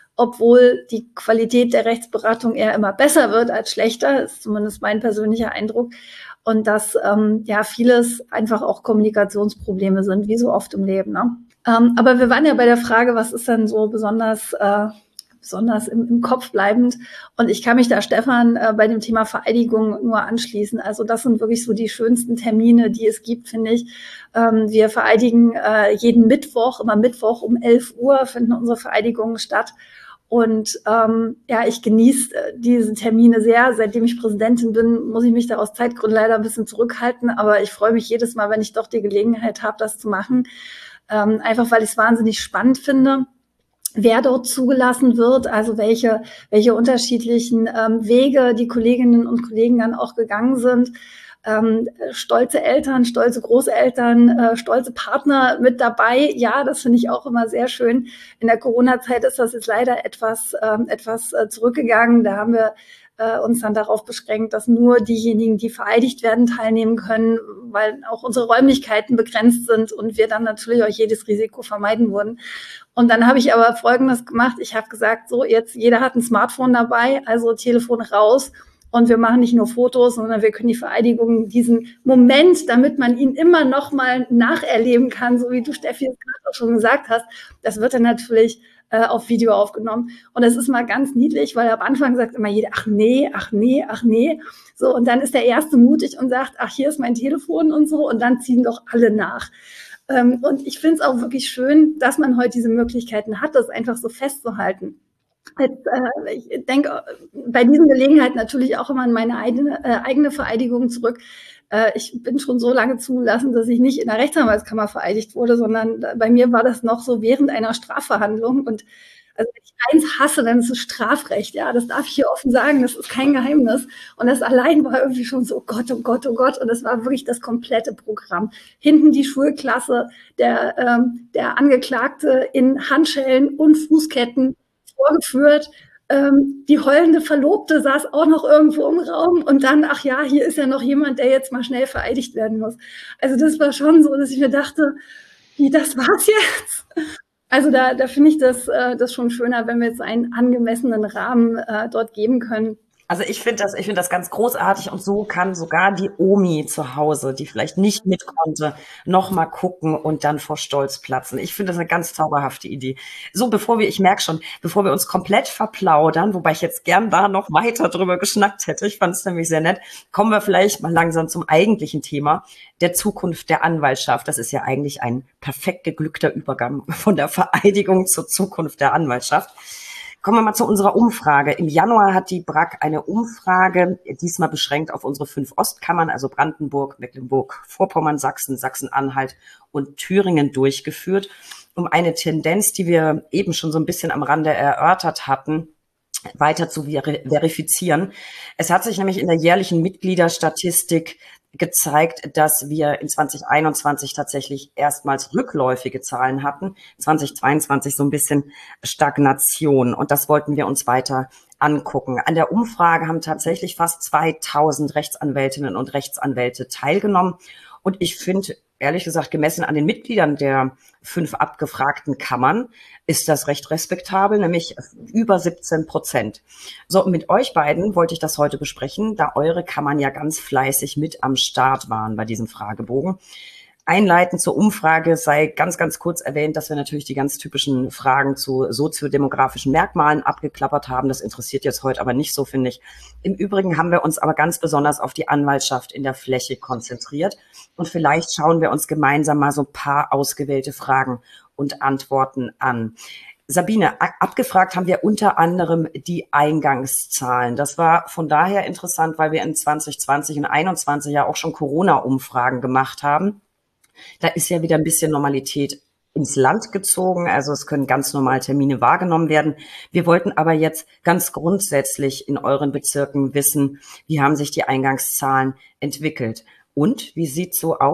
obwohl die Qualität der Rechtsberatung eher immer besser wird als schlechter, ist zumindest mein persönlicher Eindruck. Und dass ähm, ja vieles einfach auch Kommunikationsprobleme sind, wie so oft im Leben. Ne? Ähm, aber wir waren ja bei der Frage, was ist denn so besonders äh, besonders im, im Kopf bleibend? Und ich kann mich da, Stefan, äh, bei dem Thema Vereidigung nur anschließen. Also das sind wirklich so die schönsten Termine, die es gibt, finde ich. Ähm, wir vereidigen äh, jeden Mittwoch, immer Mittwoch um elf Uhr finden unsere Vereidigungen statt. Und ähm, ja, ich genieße äh, diese Termine sehr. Seitdem ich Präsidentin bin, muss ich mich da aus Zeitgründen leider ein bisschen zurückhalten. Aber ich freue mich jedes Mal, wenn ich doch die Gelegenheit habe, das zu machen. Ähm, einfach, weil ich es wahnsinnig spannend finde, wer dort zugelassen wird, also welche, welche unterschiedlichen ähm, Wege die Kolleginnen und Kollegen dann auch gegangen sind. Ähm, stolze Eltern, stolze Großeltern, äh, stolze Partner mit dabei. Ja, das finde ich auch immer sehr schön. In der Corona-Zeit ist das jetzt leider etwas, ähm, etwas äh, zurückgegangen. Da haben wir äh, uns dann darauf beschränkt, dass nur diejenigen, die vereidigt werden, teilnehmen können, weil auch unsere Räumlichkeiten begrenzt sind und wir dann natürlich auch jedes Risiko vermeiden würden. Und dann habe ich aber Folgendes gemacht. Ich habe gesagt, so jetzt jeder hat ein Smartphone dabei, also Telefon raus. Und wir machen nicht nur Fotos, sondern wir können die Vereidigung, diesen Moment, damit man ihn immer noch mal nacherleben kann, so wie du, Steffi, es gerade auch schon gesagt hast, das wird dann natürlich äh, auf Video aufgenommen. Und das ist mal ganz niedlich, weil am Anfang sagt immer jeder, ach nee, ach nee, ach nee. So, und dann ist der Erste mutig und sagt, ach, hier ist mein Telefon und so. Und dann ziehen doch alle nach. Ähm, und ich finde es auch wirklich schön, dass man heute diese Möglichkeiten hat, das einfach so festzuhalten. Jetzt, äh, ich denke bei diesen Gelegenheiten natürlich auch immer an meine eigene, äh, eigene Vereidigung zurück. Äh, ich bin schon so lange zugelassen, dass ich nicht in der Rechtsanwaltskammer vereidigt wurde, sondern bei mir war das noch so während einer Strafverhandlung. Und also wenn ich eins hasse, dann ist es Strafrecht. Ja, das darf ich hier offen sagen. Das ist kein Geheimnis. Und das allein war irgendwie schon so, oh Gott, oh Gott, oh Gott. Und das war wirklich das komplette Programm. Hinten die Schulklasse, der, ähm, der Angeklagte in Handschellen und Fußketten vorgeführt. Ähm, die heulende Verlobte saß auch noch irgendwo im Raum und dann, ach ja, hier ist ja noch jemand, der jetzt mal schnell vereidigt werden muss. Also das war schon so, dass ich mir dachte, wie, das war's jetzt? Also da, da finde ich das, äh, das schon schöner, wenn wir jetzt einen angemessenen Rahmen äh, dort geben können. Also ich finde das, ich finde das ganz großartig und so kann sogar die Omi zu Hause, die vielleicht nicht mit konnte, noch mal gucken und dann vor Stolz platzen. Ich finde das eine ganz zauberhafte Idee. So, bevor wir, ich merke schon, bevor wir uns komplett verplaudern, wobei ich jetzt gern da noch weiter drüber geschnackt hätte, ich fand es nämlich sehr nett, kommen wir vielleicht mal langsam zum eigentlichen Thema, der Zukunft der Anwaltschaft. Das ist ja eigentlich ein perfekt geglückter Übergang von der Vereidigung zur Zukunft der Anwaltschaft. Kommen wir mal zu unserer Umfrage. Im Januar hat die B R A K eine Umfrage, diesmal beschränkt auf unsere fünf Ostkammern, also Brandenburg, Mecklenburg, Vorpommern, Sachsen, Sachsen-Anhalt und Thüringen durchgeführt, um eine Tendenz, die wir eben schon so ein bisschen am Rande erörtert hatten, weiter zu ver- verifizieren. Es hat sich nämlich in der jährlichen Mitgliederstatistik gezeigt, dass wir in zwanzig einundzwanzig tatsächlich erstmals rückläufige Zahlen hatten, zwanzig zweiundzwanzig so ein bisschen Stagnation, und das wollten wir uns weiter angucken. An der Umfrage haben tatsächlich fast zweitausend Rechtsanwältinnen und Rechtsanwälte teilgenommen, und ich finde, ehrlich gesagt, gemessen an den Mitgliedern der fünf abgefragten Kammern ist das recht respektabel, nämlich über siebzehn Prozent. So, mit euch beiden wollte ich das heute besprechen, da eure Kammern ja ganz fleißig mit am Start waren bei diesem Fragebogen. Einleitend zur Umfrage sei ganz, ganz kurz erwähnt, dass wir natürlich die ganz typischen Fragen zu soziodemografischen Merkmalen abgeklappert haben. Das interessiert jetzt heute aber nicht so, finde ich. Im Übrigen haben wir uns aber ganz besonders auf die Anwaltschaft in der Fläche konzentriert. Und vielleicht schauen wir uns gemeinsam mal so ein paar ausgewählte Fragen und Antworten an. Sabine, abgefragt haben wir unter anderem die Eingangszahlen. Das war von daher interessant, weil wir in zwanzig zwanzig und einundzwanzig ja auch schon Corona-Umfragen gemacht haben. Da ist ja wieder ein bisschen Normalität ins Land gezogen, also es können ganz normal Termine wahrgenommen werden. Wir wollten aber jetzt ganz grundsätzlich in euren Bezirken wissen, wie haben sich die Eingangszahlen entwickelt und wie sieht's so aus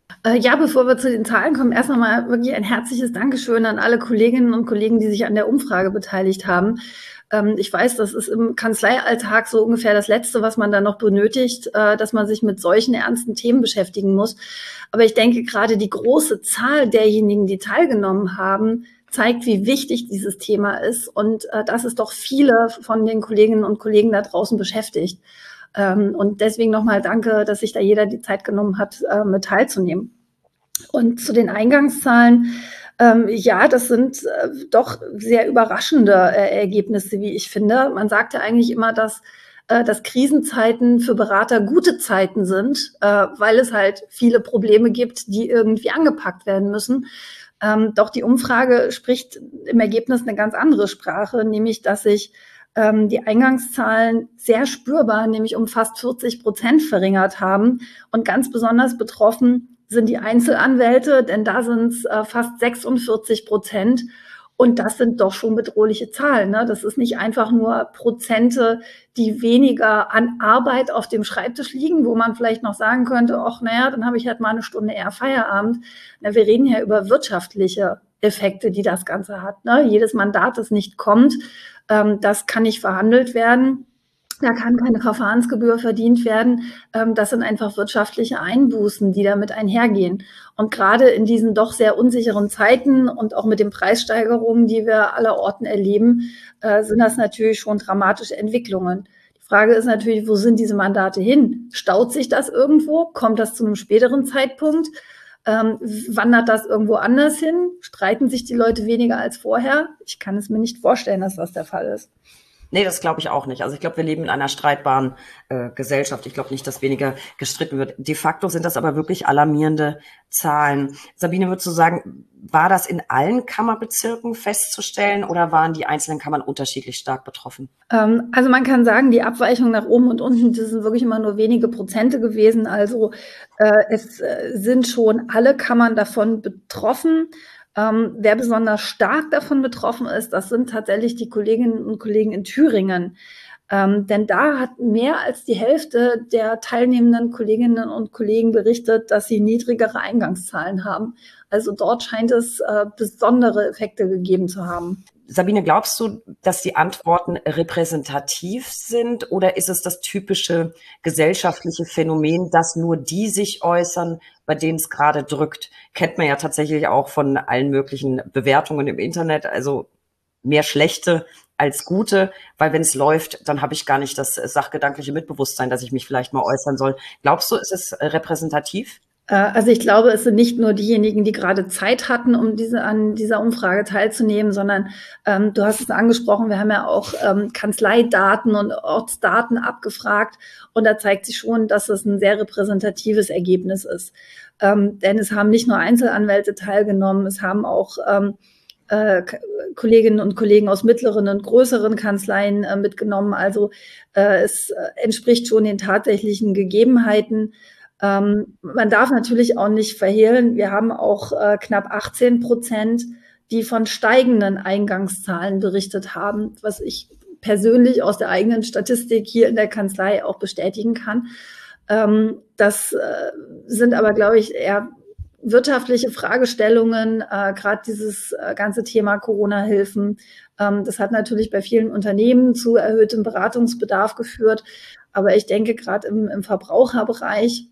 Äh, ja, bevor wir zu den Zahlen kommen, erst nochmal wirklich ein herzliches Dankeschön an alle Kolleginnen und Kollegen, die sich an der Umfrage beteiligt haben. Ähm, ich weiß, das ist im Kanzleialltag so ungefähr das Letzte, was man da noch benötigt, äh, dass man sich mit solchen ernsten Themen beschäftigen muss. Aber ich denke, gerade die große Zahl derjenigen, die teilgenommen haben, zeigt, wie wichtig dieses Thema ist und äh, dass es doch viele von den Kolleginnen und Kollegen da draußen beschäftigt. Ähm, und deswegen nochmal danke, dass sich da jeder die Zeit genommen hat, äh, mit teilzunehmen. Und zu den Eingangszahlen, ähm, ja, das sind äh, doch sehr überraschende äh, Ergebnisse, wie ich finde. Man sagt ja eigentlich immer, dass, äh, dass Krisenzeiten für Berater gute Zeiten sind, äh, weil es halt viele Probleme gibt, die irgendwie angepackt werden müssen. Ähm, doch die Umfrage spricht im Ergebnis eine ganz andere Sprache, nämlich dass sich ähm, die Eingangszahlen sehr spürbar, nämlich um fast vierzig Prozent verringert haben. Und ganz besonders betroffen sind die Einzelanwälte, denn da sind es äh, fast sechsundvierzig Prozent. Und das sind doch schon bedrohliche Zahlen. Ne? Das ist nicht einfach nur Prozente, die weniger an Arbeit auf dem Schreibtisch liegen, wo man vielleicht noch sagen könnte, ach naja, dann habe ich halt mal eine Stunde eher Feierabend. Na, wir reden ja über wirtschaftliche Effekte, die das Ganze hat. Ne? Jedes Mandat, das nicht kommt, ähm, das kann nicht verhandelt werden. Da kann keine Verfahrensgebühr verdient werden. Ähm, das sind einfach wirtschaftliche Einbußen, die damit einhergehen. Und gerade in diesen doch sehr unsicheren Zeiten und auch mit den Preissteigerungen, die wir allerorten erleben, äh, sind das natürlich schon dramatische Entwicklungen. Die Frage ist natürlich, wo sind diese Mandate hin? Staut sich das irgendwo? Kommt das zu einem späteren Zeitpunkt? Ähm, wandert das irgendwo anders hin? Streiten sich die Leute weniger als vorher? Ich kann es mir nicht vorstellen, dass das der Fall ist. Nee, das glaube ich auch nicht. Also ich glaube, wir leben in einer streitbaren äh, Gesellschaft. Ich glaube nicht, dass weniger gestritten wird. De facto sind das aber wirklich alarmierende Zahlen. Sabine, würdest du sagen, war das in allen Kammerbezirken festzustellen oder waren die einzelnen Kammern unterschiedlich stark betroffen? Ähm, also man kann sagen, die Abweichung nach oben und unten, das sind wirklich immer nur wenige Prozente gewesen. Also äh, es äh, sind schon alle Kammern davon betroffen. Ähm, wer besonders stark davon betroffen ist, das sind tatsächlich die Kolleginnen und Kollegen in Thüringen. Ähm, denn da hat mehr als die Hälfte der teilnehmenden Kolleginnen und Kollegen berichtet, dass sie niedrigere Eingangszahlen haben. Also dort scheint es äh, besondere Effekte gegeben zu haben. Sabine, glaubst du, dass die Antworten repräsentativ sind oder ist es das typische gesellschaftliche Phänomen, dass nur die sich äußern, bei denen es gerade drückt? Kennt man ja tatsächlich auch von allen möglichen Bewertungen im Internet, also mehr schlechte als gute, weil wenn es läuft, dann habe ich gar nicht das sachgedankliche Mitbewusstsein, dass ich mich vielleicht mal äußern soll. Glaubst du, ist es repräsentativ? Also ich glaube, es sind nicht nur diejenigen, die gerade Zeit hatten, um diese, an dieser Umfrage teilzunehmen, sondern ähm, du hast es angesprochen, wir haben ja auch ähm, Kanzleidaten und Ortsdaten abgefragt und da zeigt sich schon, dass es ein sehr repräsentatives Ergebnis ist. Ähm, denn es haben nicht nur Einzelanwälte teilgenommen, es haben auch ähm, äh, Kolleginnen und Kollegen aus mittleren und größeren Kanzleien äh, mitgenommen. Also äh, es äh, entspricht schon den tatsächlichen Gegebenheiten. Ähm, man darf natürlich auch nicht verhehlen, wir haben auch äh, knapp achtzehn Prozent, die von steigenden Eingangszahlen berichtet haben, was ich persönlich aus der eigenen Statistik hier in der Kanzlei auch bestätigen kann. Ähm, das äh, sind aber, glaube ich, eher wirtschaftliche Fragestellungen, äh, gerade dieses äh, ganze Thema Corona-Hilfen. Ähm, das hat natürlich bei vielen Unternehmen zu erhöhtem Beratungsbedarf geführt. Aber ich denke, gerade im, im Verbraucherbereich,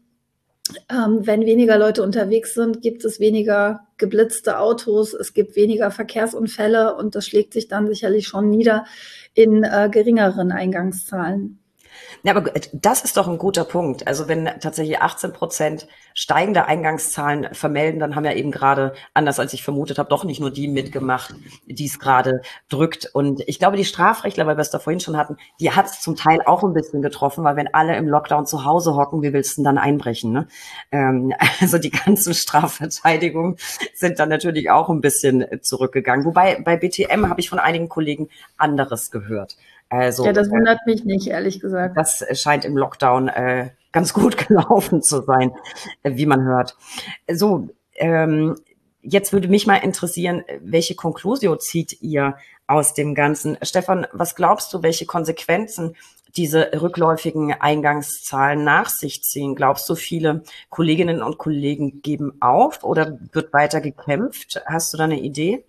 Ähm, wenn weniger Leute unterwegs sind, gibt es weniger geblitzte Autos, es gibt weniger Verkehrsunfälle und das schlägt sich dann sicherlich schon nieder in äh, geringeren Eingangszahlen. Ja, aber das ist doch ein guter Punkt. Also wenn tatsächlich achtzehn Prozent steigende Eingangszahlen vermelden, dann haben ja eben gerade, anders als ich vermutet habe, doch nicht nur die mitgemacht, die es gerade drückt. Und ich glaube, die Strafrechtler, weil wir es da vorhin schon hatten, die hat es zum Teil auch ein bisschen getroffen, weil wenn alle im Lockdown zu Hause hocken, wie willst du denn dann einbrechen? Ne? Ähm, also die ganzen Strafverteidigungen sind dann natürlich auch ein bisschen zurückgegangen. Wobei bei B T M habe ich von einigen Kollegen anderes gehört. Also, ja, das wundert äh, mich nicht, ehrlich gesagt. Das scheint im Lockdown äh, ganz gut gelaufen zu sein, äh, wie man hört. So, ähm, jetzt würde mich mal interessieren, welche Conclusio zieht ihr aus dem Ganzen? Stefan, was glaubst du, welche Konsequenzen diese rückläufigen Eingangszahlen nach sich ziehen? Glaubst du, viele Kolleginnen und Kollegen geben auf oder wird weiter gekämpft? Hast du da eine Idee?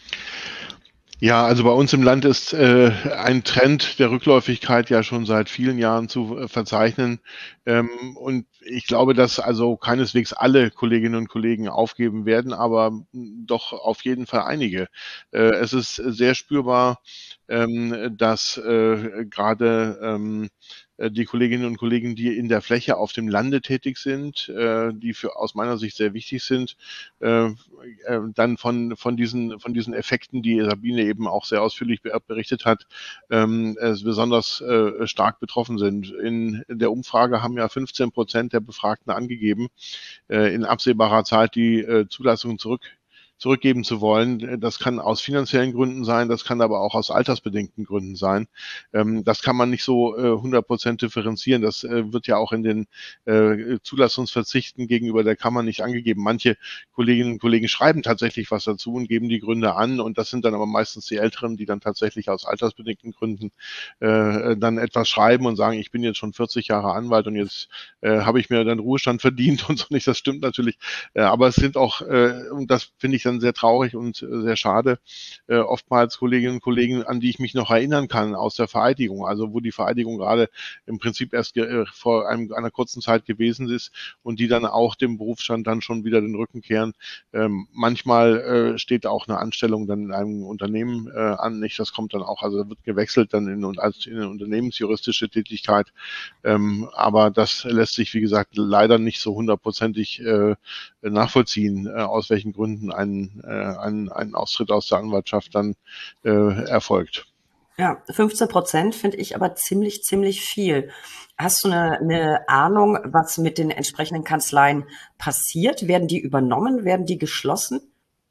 Ja, also bei uns im Land ist äh, ein Trend der Rückläufigkeit ja schon seit vielen Jahren zu äh, verzeichnen. Ähm, und ich glaube, dass also keineswegs alle Kolleginnen und Kollegen aufgeben werden, aber mh, doch auf jeden Fall einige. Äh, es ist sehr spürbar, ähm, dass äh, gerade ähm, äh, die Kolleginnen und Kollegen, die in der Fläche auf dem Lande tätig sind, äh, die für aus meiner Sicht sehr wichtig sind, äh, äh, dann von von diesen von diesen Effekten, die Sabine eben auch sehr ausführlich be- berichtet hat, ähm, äh, besonders äh, stark betroffen sind. In der Umfrage haben ja fünfzehn Prozent der Befragten angegeben, äh, in absehbarer Zeit die äh, Zulassung zurück zurückgeben zu wollen. Das kann aus finanziellen Gründen sein, das kann aber auch aus altersbedingten Gründen sein. Ähm, das kann man nicht so äh, hundert Prozent differenzieren. Das äh, wird ja auch in den äh, Zulassungsverzichten gegenüber der Kammer nicht angegeben. Manche Kolleginnen und Kollegen schreiben tatsächlich was dazu und geben die Gründe an, und das sind dann aber meistens die Älteren, die dann tatsächlich aus altersbedingten Gründen äh, dann etwas schreiben und sagen, ich bin jetzt schon vierzig Jahre Anwalt und jetzt äh, habe ich mir dann Ruhestand verdient und so nicht. Das stimmt natürlich. Äh, aber es sind auch, äh, und das finde ich dann sehr traurig und äh, sehr schade, äh, oftmals Kolleginnen und Kollegen, an die ich mich noch erinnern kann aus der Vereidigung, also wo die Vereidigung gerade im Prinzip erst äh, vor einem, einer kurzen Zeit gewesen ist und die dann auch dem Berufsstand dann schon wieder den Rücken kehren. Ähm, manchmal äh, steht auch eine Anstellung dann in einem Unternehmen äh, an, nicht? Das kommt dann auch, also wird gewechselt dann in, als in eine unternehmensjuristische Tätigkeit. Ähm, aber das lässt sich, wie gesagt, leider nicht so hundertprozentig äh, nachvollziehen, äh, aus welchen Gründen ein, äh, ein, ein Austritt aus der Anwaltschaft dann äh, erfolgt. Ja, fünfzehn Prozent finde ich aber ziemlich, ziemlich viel. Hast du eine, eine Ahnung, was mit den entsprechenden Kanzleien passiert? Werden die übernommen? Werden die geschlossen?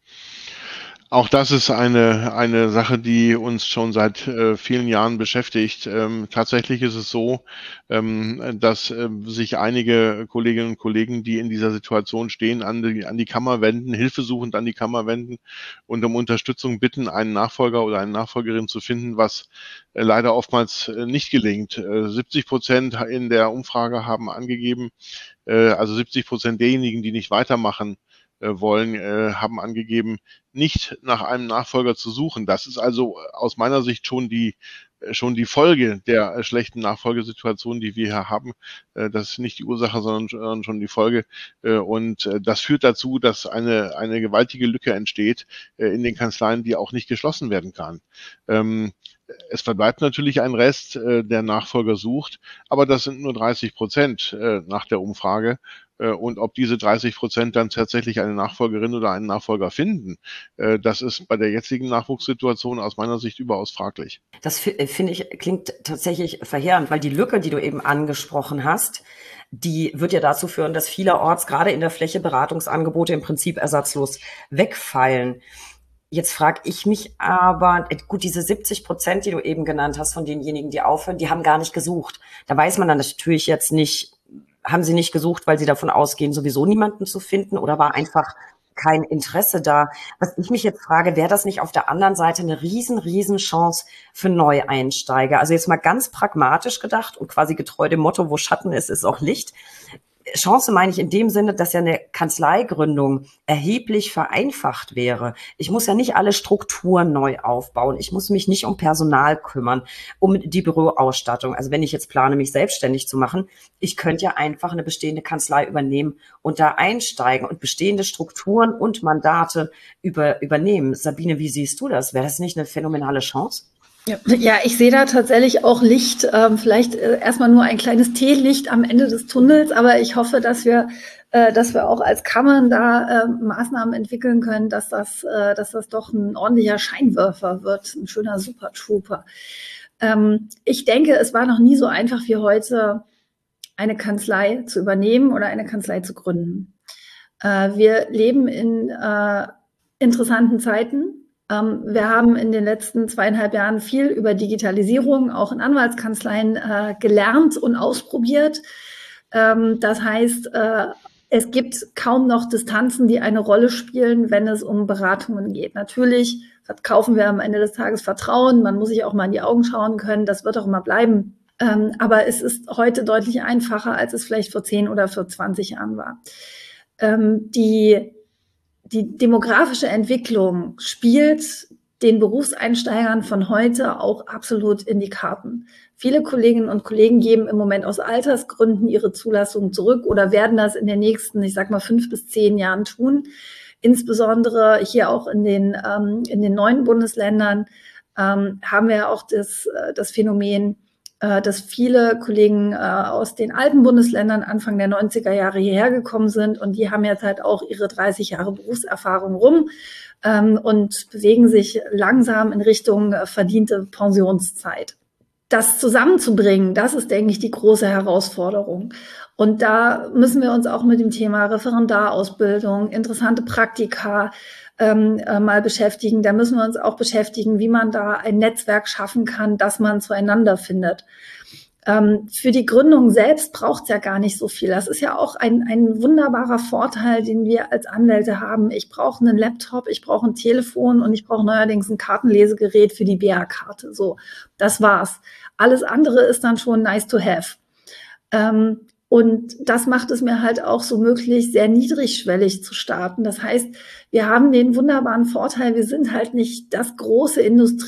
Auch das ist eine, eine Sache, die uns schon seit äh, vielen Jahren beschäftigt. Ähm, tatsächlich ist es so, ähm, dass äh, sich einige Kolleginnen und Kollegen, die in dieser Situation stehen, an die, an die Kammer wenden, hilfesuchend an die Kammer wenden und um Unterstützung bitten, einen Nachfolger oder eine Nachfolgerin zu finden, was äh, leider oftmals äh, nicht gelingt. Äh, siebzig Prozent in der Umfrage haben angegeben, äh, also siebzig Prozent derjenigen, die nicht weitermachen äh, wollen, äh, haben angegeben, nicht nach einem Nachfolger zu suchen. Das ist also aus meiner Sicht schon die schon die Folge der äh, schlechten Nachfolgesituation, die wir hier haben. Äh, das ist nicht die Ursache, sondern, sondern schon die Folge. Äh, und äh, das führt dazu, dass eine eine gewaltige Lücke entsteht äh, in den Kanzleien, die auch nicht geschlossen werden kann. Ähm, es verbleibt natürlich ein Rest, äh, der Nachfolger sucht, aber das sind nur dreißig Prozent äh, nach der Umfrage. Und ob diese dreißig Prozent dann tatsächlich eine Nachfolgerin oder einen Nachfolger finden, das ist bei der jetzigen Nachwuchssituation aus meiner Sicht überaus fraglich. Das finde ich, klingt tatsächlich verheerend, weil die Lücke, die du eben angesprochen hast, die wird ja dazu führen, dass vielerorts gerade in der Fläche Beratungsangebote im Prinzip ersatzlos wegfallen. Jetzt frage ich mich aber, gut, diese siebzig Prozent, die du eben genannt hast, von denjenigen, die aufhören, die haben gar nicht gesucht. Da weiß man dann natürlich jetzt nicht, haben sie nicht gesucht, weil sie davon ausgehen, sowieso niemanden zu finden, oder war einfach kein Interesse da? Was ich mich jetzt frage, wäre das nicht auf der anderen Seite eine riesen, riesen Chance für Neueinsteiger? Also jetzt mal ganz pragmatisch gedacht und quasi getreu dem Motto, wo Schatten ist, ist auch Licht. Chance meine ich in dem Sinne, dass ja eine Kanzleigründung erheblich vereinfacht wäre. Ich muss ja nicht alle Strukturen neu aufbauen. Ich muss mich nicht um Personal kümmern, um die Büroausstattung. Also wenn ich jetzt plane, mich selbstständig zu machen, ich könnte ja einfach eine bestehende Kanzlei übernehmen und da einsteigen und bestehende Strukturen und Mandate über, übernehmen. Sabine, wie siehst du das? Wäre das nicht eine phänomenale Chance? Ja, ja, ich sehe da tatsächlich auch Licht, ähm, vielleicht äh, erstmal nur ein kleines Teelicht am Ende des Tunnels, aber ich hoffe, dass wir, äh, dass wir auch als Kammern da äh, Maßnahmen entwickeln können, dass das, äh, dass das doch ein ordentlicher Scheinwerfer wird, ein schöner Super Trooper. Ähm, ich denke, es war noch nie so einfach wie heute, eine Kanzlei zu übernehmen oder eine Kanzlei zu gründen. Äh, wir leben in äh, interessanten Zeiten. Wir haben in den letzten zweieinhalb Jahren viel über Digitalisierung auch in Anwaltskanzleien äh, gelernt und ausprobiert. Ähm, das heißt, äh, es gibt kaum noch Distanzen, die eine Rolle spielen, wenn es um Beratungen geht. Natürlich verkaufen wir am Ende des Tages Vertrauen. Man muss sich auch mal in die Augen schauen können. Das wird auch immer bleiben. Ähm, aber es ist heute deutlich einfacher, als es vielleicht vor zehn oder vor zwanzig Jahren war. Ähm, die, die demografische Entwicklung spielt den Berufseinsteigern von heute auch absolut in die Karten. Viele Kolleginnen und Kollegen geben im Moment aus Altersgründen ihre Zulassung zurück oder werden das in den nächsten, ich sag mal, fünf bis zehn Jahren tun. Insbesondere hier auch in den, ähm, in den neuen Bundesländern ähm, haben wir auch das, das Phänomen, äh, dass viele Kollegen äh, aus den alten Bundesländern Anfang der neunziger Jahre hierher gekommen sind und die haben jetzt halt auch ihre dreißig Jahre Berufserfahrung rum ähm, und bewegen sich langsam in Richtung äh, verdiente Pensionszeit. Das zusammenzubringen, das ist, denke ich, die große Herausforderung. Und da müssen wir uns auch mit dem Thema Referendarausbildung, interessante Praktika ähm, äh, mal beschäftigen. Da müssen wir uns auch beschäftigen, wie man da ein Netzwerk schaffen kann, dass man zueinander findet. Ähm, für die Gründung selbst braucht es ja gar nicht so viel. Das ist ja auch ein, ein wunderbarer Vorteil, den wir als Anwälte haben. Ich brauche einen Laptop, ich brauche ein Telefon und ich brauche neuerdings ein Kartenlesegerät für die B A-Karte. So, das war's. Alles andere ist dann schon nice to have. Ähm, und das macht es mir halt auch so möglich, sehr niedrigschwellig zu starten. Das heißt, wir haben den wunderbaren Vorteil, wir sind halt nicht das große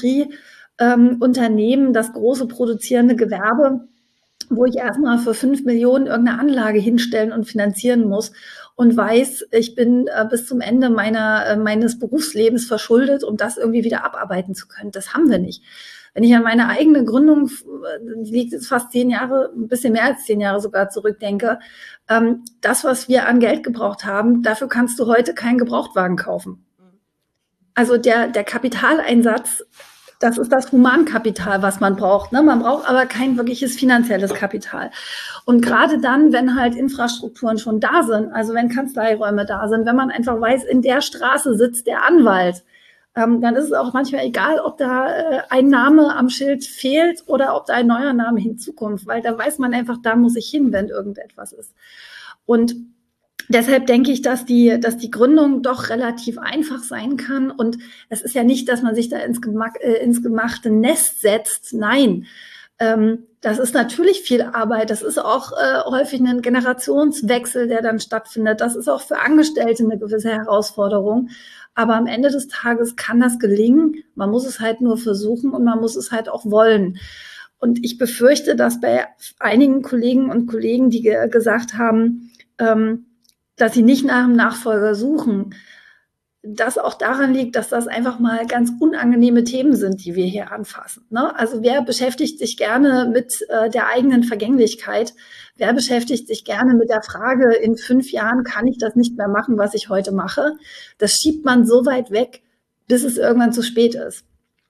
Industrieunternehmen, ähm, das große produzierende Gewerbe, wo ich erstmal für fünf Millionen irgendeine Anlage hinstellen und finanzieren muss und weiß, ich bin äh, bis zum Ende meiner, äh, meines Berufslebens verschuldet, um das irgendwie wieder abarbeiten zu können. Das haben wir nicht. Wenn ich an meine eigene Gründung, die liegt jetzt fast zehn Jahre, ein bisschen mehr als zehn Jahre sogar zurückdenke, ähm, das, was wir an Geld gebraucht haben, dafür kannst du heute keinen Gebrauchtwagen kaufen. Also der, der Kapitaleinsatz, das ist das Humankapital, was man braucht. Ne? Man braucht aber kein wirkliches finanzielles Kapital. Und gerade dann, wenn halt Infrastrukturen schon da sind, also wenn Kanzleiräume da sind, wenn man einfach weiß, in der Straße sitzt der Anwalt, ähm, dann ist es auch manchmal egal, ob da äh, ein Name am Schild fehlt oder ob da ein neuer Name hinzukommt, weil da weiß man einfach, da muss ich hin, wenn irgendetwas ist. Und deshalb denke ich, dass die, dass die Gründung doch relativ einfach sein kann. Und es ist ja nicht, dass man sich da ins, Gemach, äh, ins gemachte Nest setzt. Nein, ähm, das ist natürlich viel Arbeit. Das ist auch äh, häufig ein Generationswechsel, der dann stattfindet. Das ist auch für Angestellte eine gewisse Herausforderung. Aber am Ende des Tages kann das gelingen. Man muss es halt nur versuchen und man muss es halt auch wollen. Und ich befürchte, dass bei einigen Kollegen und Kollegen, die ge- gesagt haben, ähm, dass sie nicht nach einem Nachfolger suchen, das auch daran liegt, dass das einfach mal ganz unangenehme Themen sind, die wir hier anfassen. Ne? Also wer beschäftigt sich gerne mit äh, der eigenen Vergänglichkeit? Wer beschäftigt sich gerne mit der Frage, in fünf Jahren kann ich das nicht mehr machen, was ich heute mache? Das schiebt man so weit weg, bis es irgendwann zu spät ist.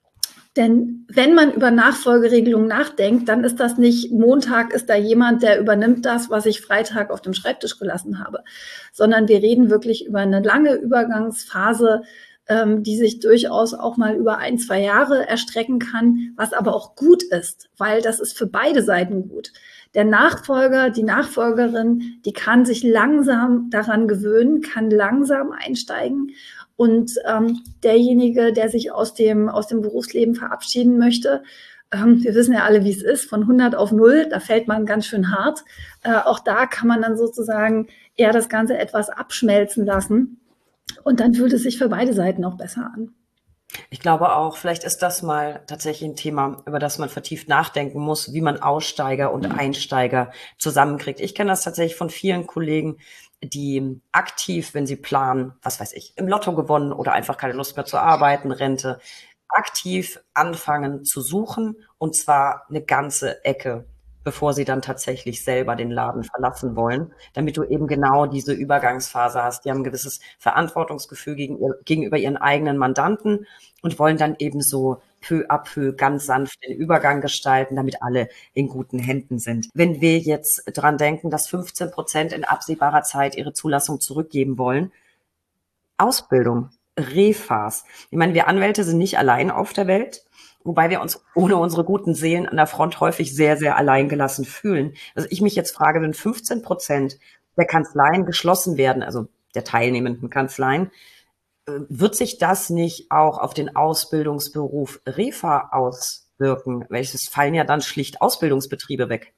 Denn wenn man über Nachfolgeregelungen nachdenkt, dann ist das nicht, Montag ist da jemand, der übernimmt das, was ich Freitag auf dem Schreibtisch gelassen habe, sondern wir reden wirklich über eine lange Übergangsphase, ähm, die sich durchaus auch mal über ein, zwei Jahre erstrecken kann, was aber auch gut ist, weil das ist für beide Seiten gut. Der Nachfolger, die Nachfolgerin, die kann sich langsam daran gewöhnen, kann langsam einsteigen. Und ähm, derjenige, der sich aus dem, aus dem Berufsleben verabschieden möchte, ähm, wir wissen ja alle, wie es ist, von hundert auf null, da fällt man ganz schön hart. Äh, auch da kann man dann sozusagen eher das Ganze etwas abschmelzen lassen. Und dann fühlt es sich für beide Seiten auch besser an. Ich glaube auch, vielleicht ist das mal tatsächlich ein Thema, über das man vertieft nachdenken muss, wie man Aussteiger und Einsteiger zusammenkriegt. Ich kenne das tatsächlich von vielen Kollegen, die aktiv, wenn sie planen, was weiß ich, im Lotto gewonnen oder einfach keine Lust mehr zu arbeiten, Rente, aktiv anfangen zu suchen, und zwar eine ganze Ecke, bevor sie dann tatsächlich selber den Laden verlassen wollen, damit du eben genau diese Übergangsphase hast. Die haben ein gewisses Verantwortungsgefühl gegenüber ihren eigenen Mandanten und wollen dann eben so peu à peu ganz sanft den Übergang gestalten, damit alle in guten Händen sind. Wenn wir jetzt dran denken, dass fünfzehn Prozent in absehbarer Zeit ihre Zulassung zurückgeben wollen, Ausbildung, Refas. Ich meine, wir Anwälte sind nicht allein auf der Welt, wobei wir uns ohne unsere guten Seelen an der Front häufig sehr, sehr alleingelassen fühlen. Also ich mich jetzt frage, wenn fünfzehn Prozent der Kanzleien geschlossen werden, also der teilnehmenden Kanzleien, wird sich das nicht auch auf den Ausbildungsberuf Refa aus, auswirken? Welches fallen ja dann schlicht Ausbildungsbetriebe weg.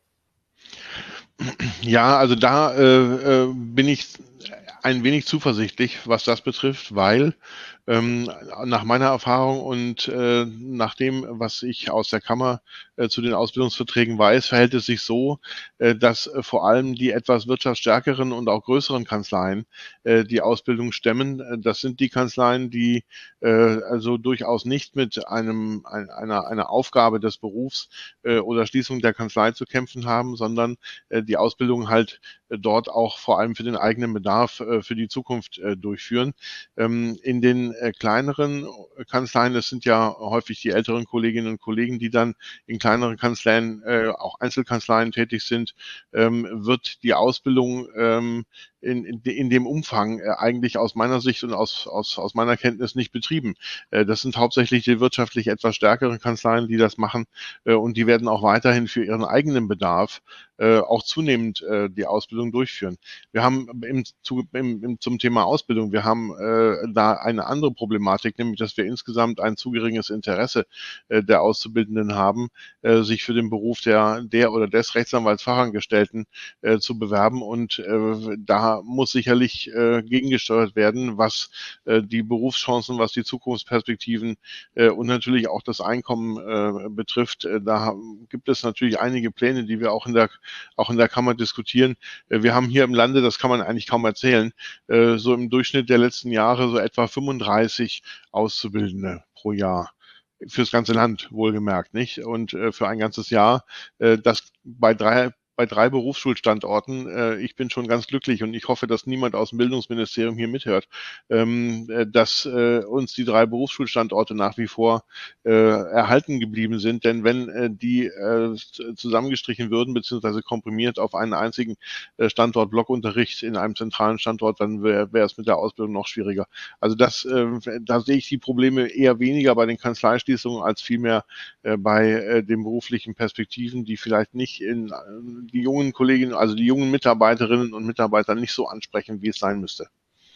Ja, also da äh, äh, bin ich ein wenig zuversichtlich, was das betrifft, weil ähm, nach meiner Erfahrung und äh, nach dem, was ich aus der Kammer äh, zu den Ausbildungsverträgen weiß, verhält es sich so, äh, dass äh, vor allem die etwas wirtschaftsstärkeren und auch größeren Kanzleien äh, die Ausbildung stemmen. Äh, Das sind die Kanzleien, die äh, also durchaus nicht mit einem ein, einer einer Aufgabe des Berufs äh, oder Schließung der Kanzlei zu kämpfen haben, sondern äh, die Ausbildung halt äh, dort auch vor allem für den eigenen Bedarf äh, für die Zukunft äh, durchführen. Ähm, in den äh, kleineren Kanzleien, das sind ja häufig die älteren Kolleginnen und Kollegen, die dann in kleineren Kanzleien, äh, auch Einzelkanzleien tätig sind, ähm, wird die Ausbildung ähm, in, in, in dem Umfang äh, eigentlich aus meiner Sicht und aus, aus, aus meiner Kenntnis nicht betrieben. Äh, das sind hauptsächlich die wirtschaftlich etwas stärkeren Kanzleien, die das machen, äh, und die werden auch weiterhin für ihren eigenen Bedarf äh, auch zunehmend äh, die Ausbildung durchführen. Wir haben im, zu, im, im, zum Thema Ausbildung, wir haben äh, da eine andere Problematik, nämlich dass wir insgesamt ein zu geringes Interesse äh, der Auszubildenden haben, äh, sich für den Beruf der, der oder des Rechtsanwaltsfachangestellten äh, zu bewerben, und äh, da muss sicherlich äh, gegengesteuert werden, was äh, die Berufschancen, was die Zukunftsperspektiven äh, und natürlich auch das Einkommen äh, betrifft. Äh, da gibt es natürlich einige Pläne, die wir auch in der auch in der Kammer diskutieren. Äh, wir haben hier im Lande, das kann man eigentlich kaum erzählen, äh, so im Durchschnitt der letzten Jahre so etwa fünfunddreißig Auszubildende pro Jahr. Fürs ganze Land wohlgemerkt, nicht? Und äh, für ein ganzes Jahr, äh, das bei drei bei drei Berufsschulstandorten. Äh, ich bin schon ganz glücklich und ich hoffe, dass niemand aus dem Bildungsministerium hier mithört, ähm, äh, dass äh, uns die drei Berufsschulstandorte nach wie vor äh, erhalten geblieben sind. Denn wenn äh, die äh, zusammengestrichen würden, beziehungsweise komprimiert auf einen einzigen äh, Standort Blockunterricht in einem zentralen Standort, dann wäre wär es mit der Ausbildung noch schwieriger. Also das, äh, da sehe ich die Probleme eher weniger bei den Kanzleischließungen als vielmehr äh, bei äh, den beruflichen Perspektiven, die vielleicht nicht in die jungen Kolleginnen, also die jungen Mitarbeiterinnen und Mitarbeiter nicht so ansprechen, wie es sein müsste.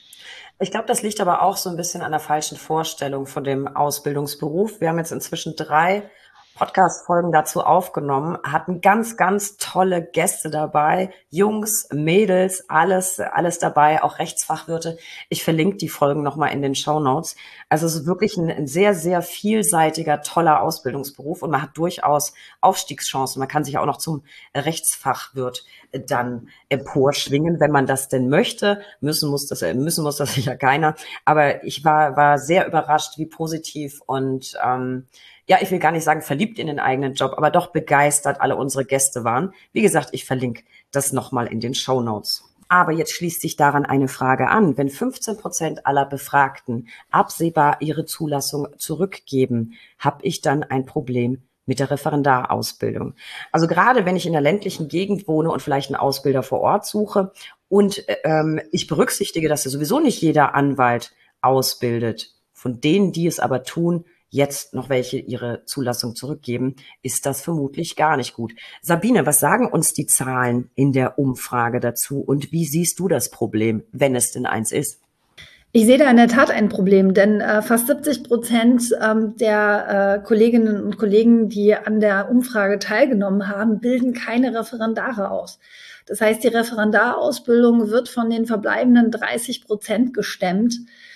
Ich glaube, das liegt aber auch so ein bisschen an der falschen Vorstellung von dem Ausbildungsberuf. Wir haben jetzt inzwischen drei Podcast-Folgen dazu aufgenommen, hatten ganz, ganz tolle Gäste dabei, Jungs, Mädels, alles, alles dabei, auch Rechtsfachwirte. Ich verlinke die Folgen nochmal in den Shownotes. Also es ist wirklich ein, ein sehr, sehr vielseitiger, toller Ausbildungsberuf und man hat durchaus Aufstiegschancen. Man kann sich auch noch zum Rechtsfachwirt dann emporschwingen, wenn man das denn möchte. Müssen muss das, müssen muss das sicher keiner. Aber ich war, war sehr überrascht, wie positiv und ähm, ja, ich will gar nicht sagen verliebt in den eigenen Job, aber doch begeistert alle unsere Gäste waren. Wie gesagt, ich verlinke das nochmal in den Shownotes. Aber jetzt schließt sich daran eine Frage an. Wenn fünfzehn Prozent aller Befragten absehbar ihre Zulassung zurückgeben, habe ich dann ein Problem mit der Referendarausbildung. Also gerade wenn ich in der ländlichen Gegend wohne und vielleicht einen Ausbilder vor Ort suche und ähm, ich berücksichtige, dass ja sowieso nicht jeder Anwalt ausbildet, von denen, die es aber tun, jetzt noch welche ihre Zulassung zurückgeben, ist das vermutlich gar nicht gut. Sabine, was sagen uns die Zahlen in der Umfrage dazu und wie siehst du das Problem, wenn es denn eins ist? Ich sehe da in der Tat ein Problem, denn äh, fast siebzig Prozent ähm, der äh, Kolleginnen und Kollegen, die an der Umfrage teilgenommen haben, bilden keine Referendare aus. Das heißt, die Referendarausbildung wird von den verbleibenden dreißig Prozent gestemmt.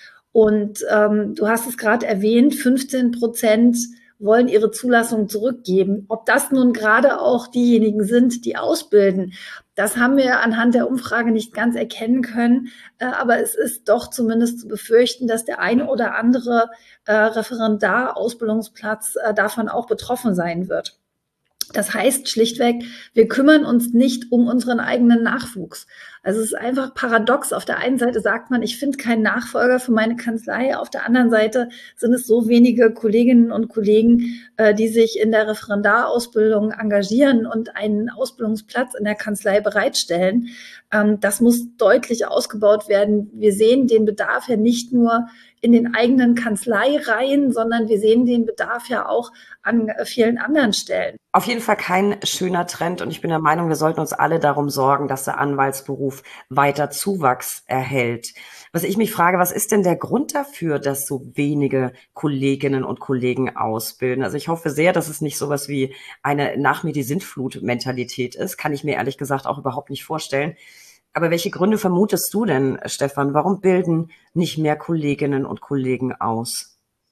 Und ähm, du hast es gerade erwähnt, fünfzehn Prozent wollen ihre Zulassung zurückgeben. Ob das nun gerade auch diejenigen sind, die ausbilden, das haben wir anhand der Umfrage nicht ganz erkennen können. Äh, aber es ist doch zumindest zu befürchten, dass der eine oder andere äh, Referendar-Ausbildungsplatz äh, davon auch betroffen sein wird. Das heißt schlichtweg, wir kümmern uns nicht um unseren eigenen Nachwuchs. Also es ist einfach paradox. Auf der einen Seite sagt man, ich finde keinen Nachfolger für meine Kanzlei. Auf der anderen Seite sind es so wenige Kolleginnen und Kollegen, äh, die sich in der Referendarausbildung engagieren und einen Ausbildungsplatz in der Kanzlei bereitstellen. Ähm, das muss deutlich ausgebaut werden. Wir sehen den Bedarf ja nicht nur in den eigenen Kanzleireihen, sondern wir sehen den Bedarf ja auch an vielen anderen Stellen. Auf jeden Fall kein schöner Trend und ich bin der Meinung, wir sollten uns alle darum sorgen, dass der Anwaltsberuf Beruf weiter Zuwachs erhält. Was ich mich frage, was ist denn der Grund dafür, dass so wenige Kolleginnen und Kollegen ausbilden? Also ich hoffe sehr, dass es nicht sowas wie eine Nach mir die Sintflut-Mentalität ist. Kann ich mir ehrlich gesagt auch überhaupt nicht vorstellen. Aber welche Gründe vermutest du denn, Stefan? Warum bilden nicht mehr Kolleginnen und Kollegen aus?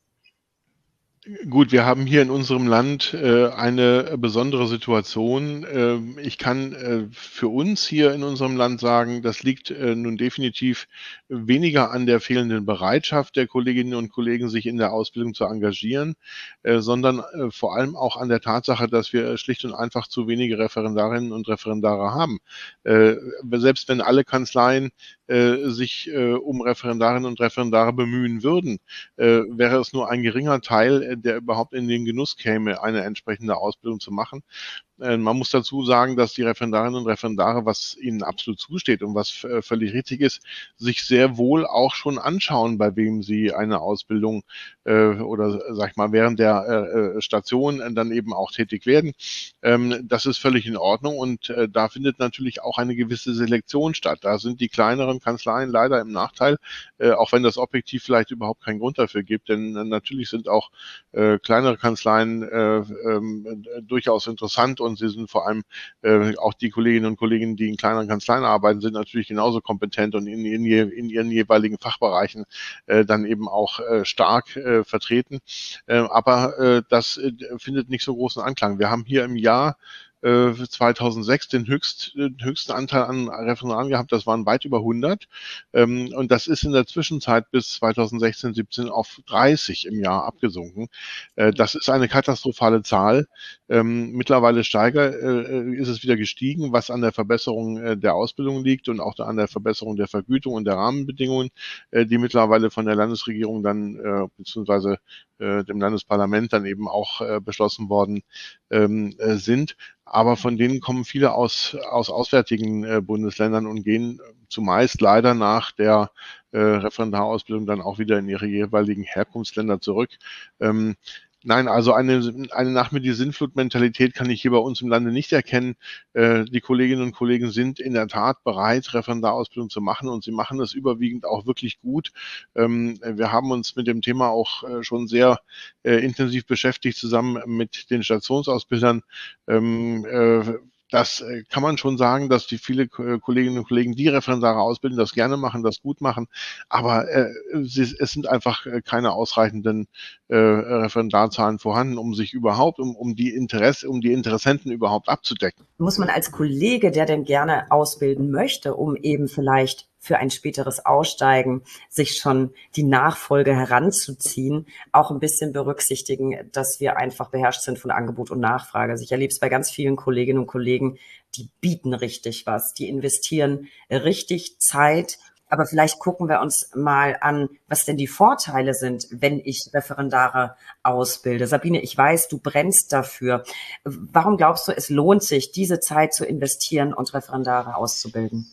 Gut, wir haben hier in unserem Land äh, eine besondere Situation. Ähm, ich kann äh, für uns hier in unserem Land sagen, das liegt äh, nun definitiv weniger an der fehlenden Bereitschaft der Kolleginnen und Kollegen, sich in der Ausbildung zu engagieren, äh, sondern äh, vor allem auch an der Tatsache, dass wir schlicht und einfach zu wenige Referendarinnen und Referendare haben. Äh, selbst wenn alle Kanzleien äh, sich äh, um Referendarinnen und Referendare bemühen würden, äh, wäre es nur ein geringer Teil, der überhaupt in den Genuss käme, eine entsprechende Ausbildung zu machen. Man muss dazu sagen, dass die Referendarinnen und Referendare, was ihnen absolut zusteht und was äh, völlig richtig ist, sich sehr wohl auch schon anschauen, bei wem sie eine Ausbildung äh, oder, sag ich mal, während der äh, Station dann eben auch tätig werden. Ähm, das ist völlig in Ordnung und äh, da findet natürlich auch eine gewisse Selektion statt. Da sind die kleineren Kanzleien leider im Nachteil, äh, auch wenn das objektiv vielleicht überhaupt keinen Grund dafür gibt, denn äh, natürlich sind auch äh, kleinere Kanzleien äh, äh, durchaus interessant und Und sie sind vor allem äh, auch die Kolleginnen und Kollegen, die in kleineren Kanzleien arbeiten, sind natürlich genauso kompetent und in, in, in ihren jeweiligen Fachbereichen äh, dann eben auch äh, stark äh, vertreten. Äh, aber äh, das äh, findet nicht so großen Anklang. Wir haben hier im Jahr zweitausendsechs den, höchst, den höchsten Anteil an Referendaren gehabt, das waren weit über hundert. Ähm, und das ist in der Zwischenzeit bis zweitausendsechzehn, siebzehn auf dreißig im Jahr abgesunken. Äh, das ist eine katastrophale Zahl. Ähm, mittlerweile steigert, äh, ist es wieder gestiegen, was an der Verbesserung äh, der Ausbildung liegt und auch an der Verbesserung der Vergütung und der Rahmenbedingungen, äh, die mittlerweile von der Landesregierung dann äh, beziehungsweise äh, dem Landesparlament dann eben auch äh, beschlossen worden ähm, äh, sind. Aber von denen kommen viele aus, aus auswärtigen äh, Bundesländern und gehen zumeist leider nach der äh, Referendarausbildung dann auch wieder in ihre jeweiligen Herkunftsländer zurück. Ähm, Nein, also eine, eine nach mir die Sintflut-Mentalität kann ich hier bei uns im Lande nicht erkennen. Äh, die Kolleginnen und Kollegen sind in der Tat bereit, Referendarausbildung zu machen und sie machen das überwiegend auch wirklich gut. Ähm, wir haben uns mit dem Thema auch äh, schon sehr äh, intensiv beschäftigt, zusammen mit den Stationsausbildern. Ähm, äh, Das kann man schon sagen, dass die viele Kolleginnen und Kollegen, die Referendare ausbilden, das gerne machen, das gut machen. Aber äh, sie, es sind einfach keine ausreichenden äh, Referendarzahlen vorhanden, um sich überhaupt, um, um die Interesse, um die Interessenten überhaupt abzudecken. Muss man als Kollege, der denn gerne ausbilden möchte, um eben vielleicht für ein späteres Aussteigen sich schon die Nachfolge heranzuziehen, auch ein bisschen berücksichtigen, dass wir einfach beherrscht sind von Angebot und Nachfrage. Also ich erlebe es bei ganz vielen Kolleginnen und Kollegen, die bieten richtig was, die investieren richtig Zeit. Aber vielleicht gucken wir uns mal an, was denn die Vorteile sind, wenn ich Referendare ausbilde. Sabine, ich weiß, du brennst dafür. Warum glaubst du, es lohnt sich, diese Zeit zu investieren und Referendare auszubilden?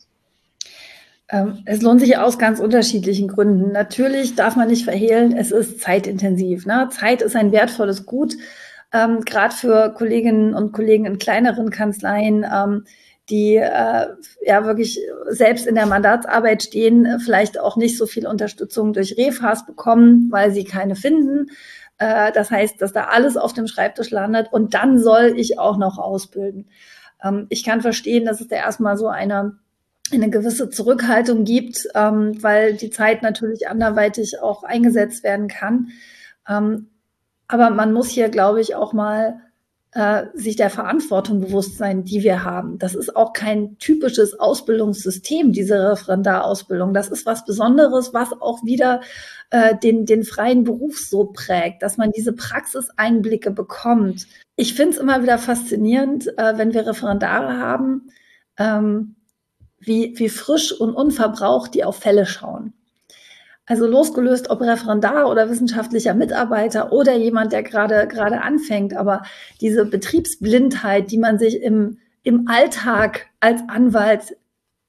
Es lohnt sich aus ganz unterschiedlichen Gründen. Natürlich darf man nicht verhehlen, es ist zeitintensiv. Ne? Zeit ist ein wertvolles Gut, ähm, gerade für Kolleginnen und Kollegen in kleineren Kanzleien, ähm, die äh, ja wirklich selbst in der Mandatsarbeit stehen, vielleicht auch nicht so viel Unterstützung durch Refas bekommen, weil sie keine finden. Äh, das heißt, dass da alles auf dem Schreibtisch landet und dann soll ich auch noch ausbilden. Ähm, ich kann verstehen, dass es da erstmal so eine eine gewisse Zurückhaltung gibt, ähm, weil die Zeit natürlich anderweitig auch eingesetzt werden kann. Ähm, aber man muss hier, glaube ich, auch mal äh, sich der Verantwortung bewusst sein, die wir haben. Das ist auch kein typisches Ausbildungssystem, diese Referendarausbildung. Das ist was Besonderes, was auch wieder äh, den, den freien Beruf so prägt, dass man diese Praxiseinblicke bekommt. Ich finde es immer wieder faszinierend, äh, wenn wir Referendare haben, ähm, Wie, wie frisch und unverbraucht die auf Fälle schauen. Also losgelöst, ob Referendar oder wissenschaftlicher Mitarbeiter oder jemand, der gerade gerade anfängt, aber diese Betriebsblindheit, die man sich im, im Alltag als Anwalt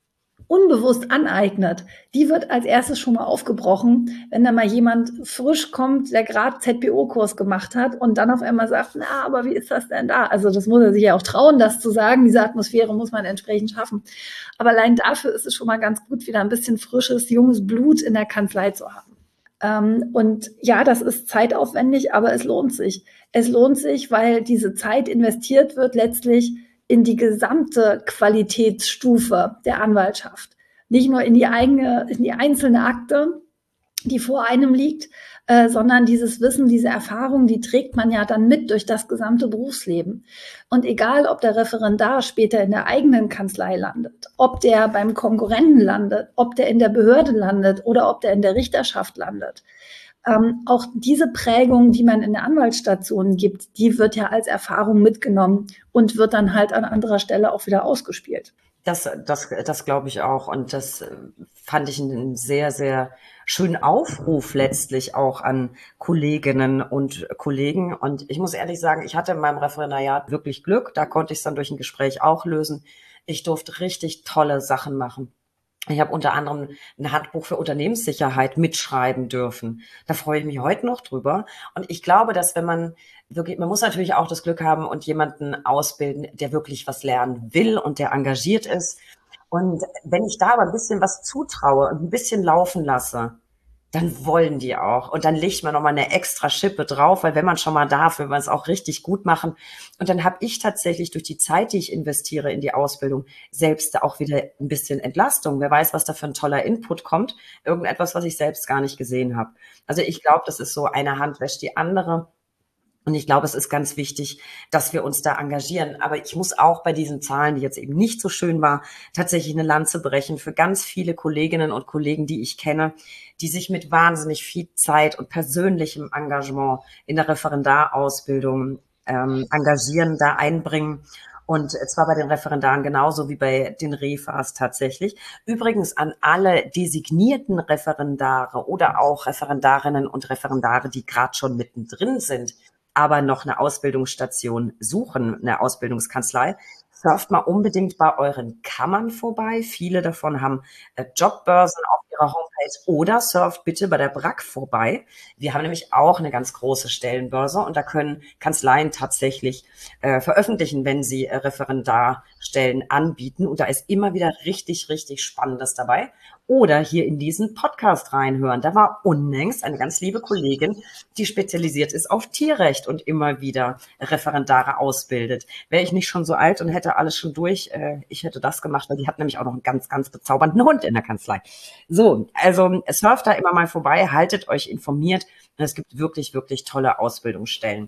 unbewusst aneignet, die wird als erstes schon mal aufgebrochen, wenn da mal jemand frisch kommt, der gerade Z P O-Kurs gemacht hat und dann auf einmal sagt, na, aber wie ist das denn da? Also das muss er sich ja auch trauen, das zu sagen. Diese Atmosphäre muss man entsprechend schaffen. Aber allein dafür ist es schon mal ganz gut, wieder ein bisschen frisches, junges Blut in der Kanzlei zu haben. Ähm, und ja, das ist zeitaufwendig, aber es lohnt sich. Es lohnt sich, weil diese Zeit investiert wird letztlich in die gesamte Qualitätsstufe der Anwaltschaft. Nicht nur in die eigene, in die einzelne Akte, die vor einem liegt, äh, sondern dieses Wissen, diese Erfahrung, die trägt man ja dann mit durch das gesamte Berufsleben. Und egal, ob der Referendar später in der eigenen Kanzlei landet, ob der beim Konkurrenten landet, ob der in der Behörde landet oder ob der in der Richterschaft landet, Ähm, auch diese Prägung, die man in der Anwaltsstation gibt, die wird ja als Erfahrung mitgenommen und wird dann halt an anderer Stelle auch wieder ausgespielt. Das, das, das glaube ich auch. Und das fand ich einen sehr, sehr schönen Aufruf letztlich auch an Kolleginnen und Kollegen. Und ich muss ehrlich sagen, ich hatte in meinem Referendariat wirklich Glück. Da konnte ich es dann durch ein Gespräch auch lösen. Ich durfte richtig tolle Sachen machen. Ich habe unter anderem ein Handbuch für Unternehmenssicherheit mitschreiben dürfen. Da freue ich mich heute noch drüber. Und ich glaube, dass wenn man wirklich, man muss natürlich auch das Glück haben und jemanden ausbilden, der wirklich was lernen will und der engagiert ist. Und wenn ich da aber ein bisschen was zutraue und ein bisschen laufen lasse, dann wollen die auch. Und dann legt man nochmal eine extra Schippe drauf, weil wenn man schon mal darf, will man es auch richtig gut machen. Und dann habe ich tatsächlich durch die Zeit, die ich investiere in die Ausbildung, selbst auch wieder ein bisschen Entlastung. Wer weiß, was da für ein toller Input kommt. Irgendetwas, was ich selbst gar nicht gesehen habe. Also ich glaube, das ist so, eine Hand wäscht die andere. Und ich glaube, es ist ganz wichtig, dass wir uns da engagieren. Aber ich muss auch bei diesen Zahlen, die jetzt eben nicht so schön war, tatsächlich eine Lanze brechen für ganz viele Kolleginnen und Kollegen, die ich kenne, die sich mit wahnsinnig viel Zeit und persönlichem Engagement in der Referendarausbildung ähm, engagieren, da einbringen. Und zwar bei den Referendaren genauso wie bei den Refas tatsächlich. Übrigens an alle designierten Referendare oder auch Referendarinnen und Referendare, die gerade schon mittendrin sind, aber noch eine Ausbildungsstation suchen, eine Ausbildungskanzlei, surft mal unbedingt bei euren Kammern vorbei. Viele davon haben äh, Jobbörsen auf ihrer Homepage oder surft bitte bei der B R A C vorbei. Wir haben nämlich auch eine ganz große Stellenbörse und da können Kanzleien tatsächlich äh, veröffentlichen, wenn sie äh, Referendarstellen anbieten. Und da ist immer wieder richtig, richtig Spannendes dabei. Oder hier in diesen Podcast reinhören. Da war unlängst eine ganz liebe Kollegin, die spezialisiert ist auf Tierrecht und immer wieder Referendare ausbildet. Wäre ich nicht schon so alt und hätte alles schon durch, äh, ich hätte das gemacht, weil die hat nämlich auch noch einen ganz, ganz bezaubernden Hund in der Kanzlei. So, also surft da immer mal vorbei, haltet euch informiert. Es gibt wirklich, wirklich tolle Ausbildungsstellen.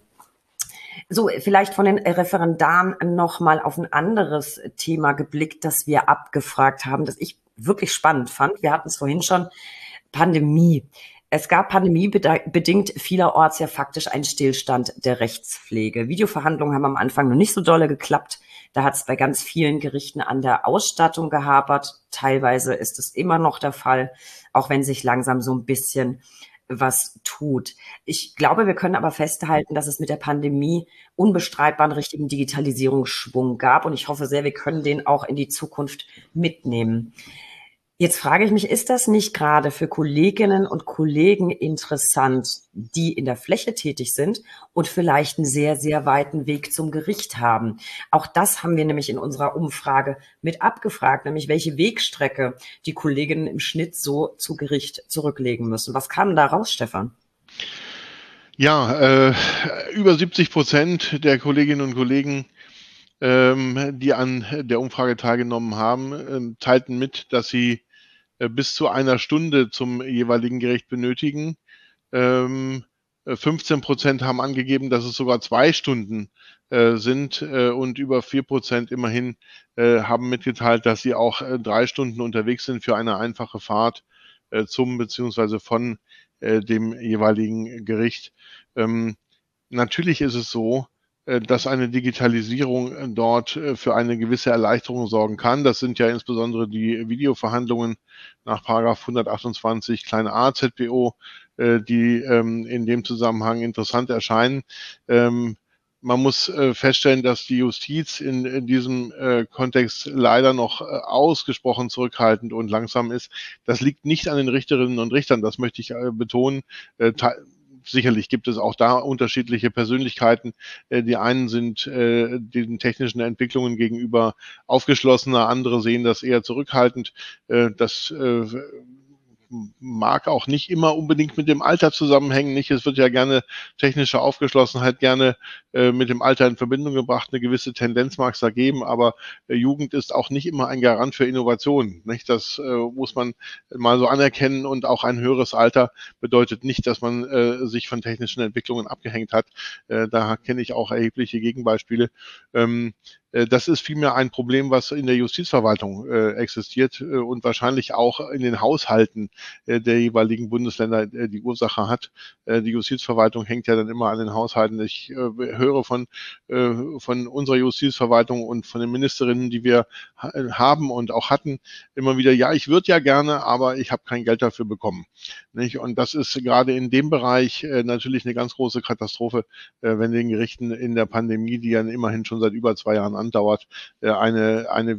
So, vielleicht von den Referendaren noch mal auf ein anderes Thema geblickt, das wir abgefragt haben, das ich wirklich spannend fand. Wir hatten es vorhin schon, Pandemie. Es gab pandemiebedingt vielerorts ja faktisch einen Stillstand der Rechtspflege. Videoverhandlungen haben am Anfang noch nicht so dolle geklappt. Da hat es bei ganz vielen Gerichten an der Ausstattung gehapert. Teilweise ist es immer noch der Fall, auch wenn sich langsam so ein bisschen was tut. Ich glaube, wir können aber festhalten, dass es mit der Pandemie unbestreitbar einen richtigen Digitalisierungsschwung gab. Und ich hoffe sehr, wir können den auch in die Zukunft mitnehmen. Jetzt frage ich mich, ist das nicht gerade für Kolleginnen und Kollegen interessant, die in der Fläche tätig sind und vielleicht einen sehr, sehr weiten Weg zum Gericht haben? Auch das haben wir nämlich in unserer Umfrage mit abgefragt, nämlich welche Wegstrecke die Kolleginnen im Schnitt so zu Gericht zurücklegen müssen. Was kam da raus, Stefan? Ja, äh, über siebzig Prozent der Kolleginnen und Kollegen, ähm, die an der Umfrage teilgenommen haben, äh, teilten mit, dass sie äh, bis zu einer Stunde zum jeweiligen Gericht benötigen. Ähm, fünfzehn Prozent haben angegeben, dass es sogar zwei Stunden äh, sind äh, und über vier Prozent immerhin äh, haben mitgeteilt, dass sie auch äh, drei Stunden unterwegs sind für eine einfache Fahrt äh, zum beziehungsweise von äh, dem jeweiligen Gericht. Ähm, natürlich ist es so, dass eine Digitalisierung dort für eine gewisse Erleichterung sorgen kann. Das sind ja insbesondere die Videoverhandlungen nach Paragraph hundertachtundzwanzig klein a Z P O, die in dem Zusammenhang interessant erscheinen. man muss äh, feststellen, dass die Justiz in, in diesem äh, Kontext leider noch äh, ausgesprochen zurückhaltend und langsam ist. Das liegt nicht an den Richterinnen und Richtern, das möchte ich äh, betonen. Äh, Sicherlich gibt es auch da unterschiedliche Persönlichkeiten. Äh, Die einen sind äh, den technischen Entwicklungen gegenüber aufgeschlossener, andere sehen das eher zurückhaltend. Äh, Das äh, mag auch nicht immer unbedingt mit dem Alter zusammenhängen. Nicht, es wird ja gerne technische Aufgeschlossenheit gerne äh, mit dem Alter in Verbindung gebracht. Eine gewisse Tendenz mag es da geben, aber äh, Jugend ist auch nicht immer ein Garant für Innovation. Nicht, das äh, muss man mal so anerkennen, und auch ein höheres Alter bedeutet nicht, dass man äh, sich von technischen Entwicklungen abgehängt hat. Äh, da kenne ich auch erhebliche Gegenbeispiele. Ähm, Das ist vielmehr ein Problem, was in der Justizverwaltung äh, existiert äh, und wahrscheinlich auch in den Haushalten äh, der jeweiligen Bundesländer äh, die Ursache hat. Äh, die Justizverwaltung hängt ja dann immer an den Haushalten. Ich äh, höre von, äh, von unserer Justizverwaltung und von den Ministerinnen, die wir ha haben und auch hatten, immer wieder, ja, ich würde ja gerne, aber ich habe kein Geld dafür bekommen. Nicht? Und das ist gerade in dem Bereich äh, natürlich eine ganz große Katastrophe, äh, wenn den Gerichten in der Pandemie, die ja immerhin schon seit über zwei Jahren andauert, eine, eine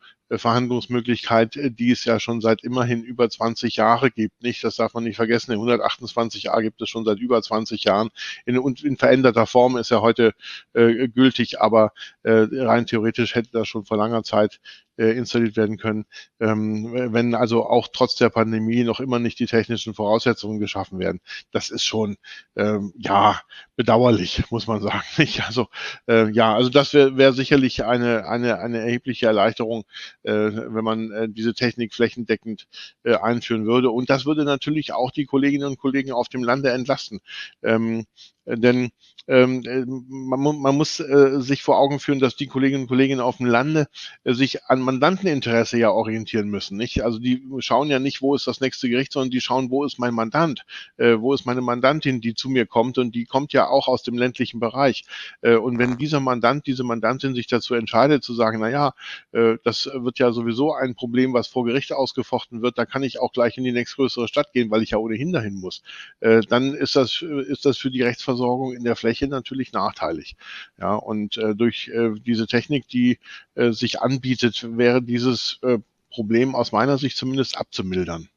Videoverhandlungsmöglichkeit, die es ja schon seit immerhin über zwanzig Jahre gibt. Nicht, das darf man nicht vergessen, in hundertachtundzwanzig A gibt es schon seit über zwanzig Jahren. In, in veränderter Form ist er heute äh, gültig, aber äh, rein theoretisch hätte das schon vor langer Zeit äh, installiert werden können. Ähm, wenn also auch trotz der Pandemie noch immer nicht die technischen Voraussetzungen geschaffen werden. Das ist schon, ähm, ja, bedauerlich, muss man sagen. Nicht? Also, äh, ja, also das wäre wär sicherlich eine, eine, eine erhebliche Erleichterung, äh, wenn man äh, diese Technik flächendeckend äh, einführen würde. Und das würde natürlich auch die Kolleginnen und Kollegen auf dem Lande entlasten. Ähm, denn ähm, man, man muss äh, sich vor Augen führen, dass die Kolleginnen und Kollegen auf dem Lande äh, sich an Mandanteninteresse ja orientieren müssen. Nicht? Also die schauen ja nicht, wo ist das nächste Gericht, sondern die schauen, wo ist mein Mandant, äh, wo ist meine Mandantin, die zu mir kommt, und die kommt ja auch aus dem ländlichen Bereich. Äh, und wenn dieser Mandant, diese Mandantin sich dazu entscheidet zu sagen, na ja, äh, das wird ja sowieso ein Problem, was vor Gericht ausgefochten wird, da kann ich auch gleich in die nächstgrößere Stadt gehen, weil ich ja ohnehin dahin muss, äh, dann ist das, ist das für die Rechtsversorgung in der Fläche natürlich nachteilig. Ja, und äh, durch äh, diese Technik, die äh, sich anbietet, wäre dieses äh, Problem aus meiner Sicht zumindest abzumildern.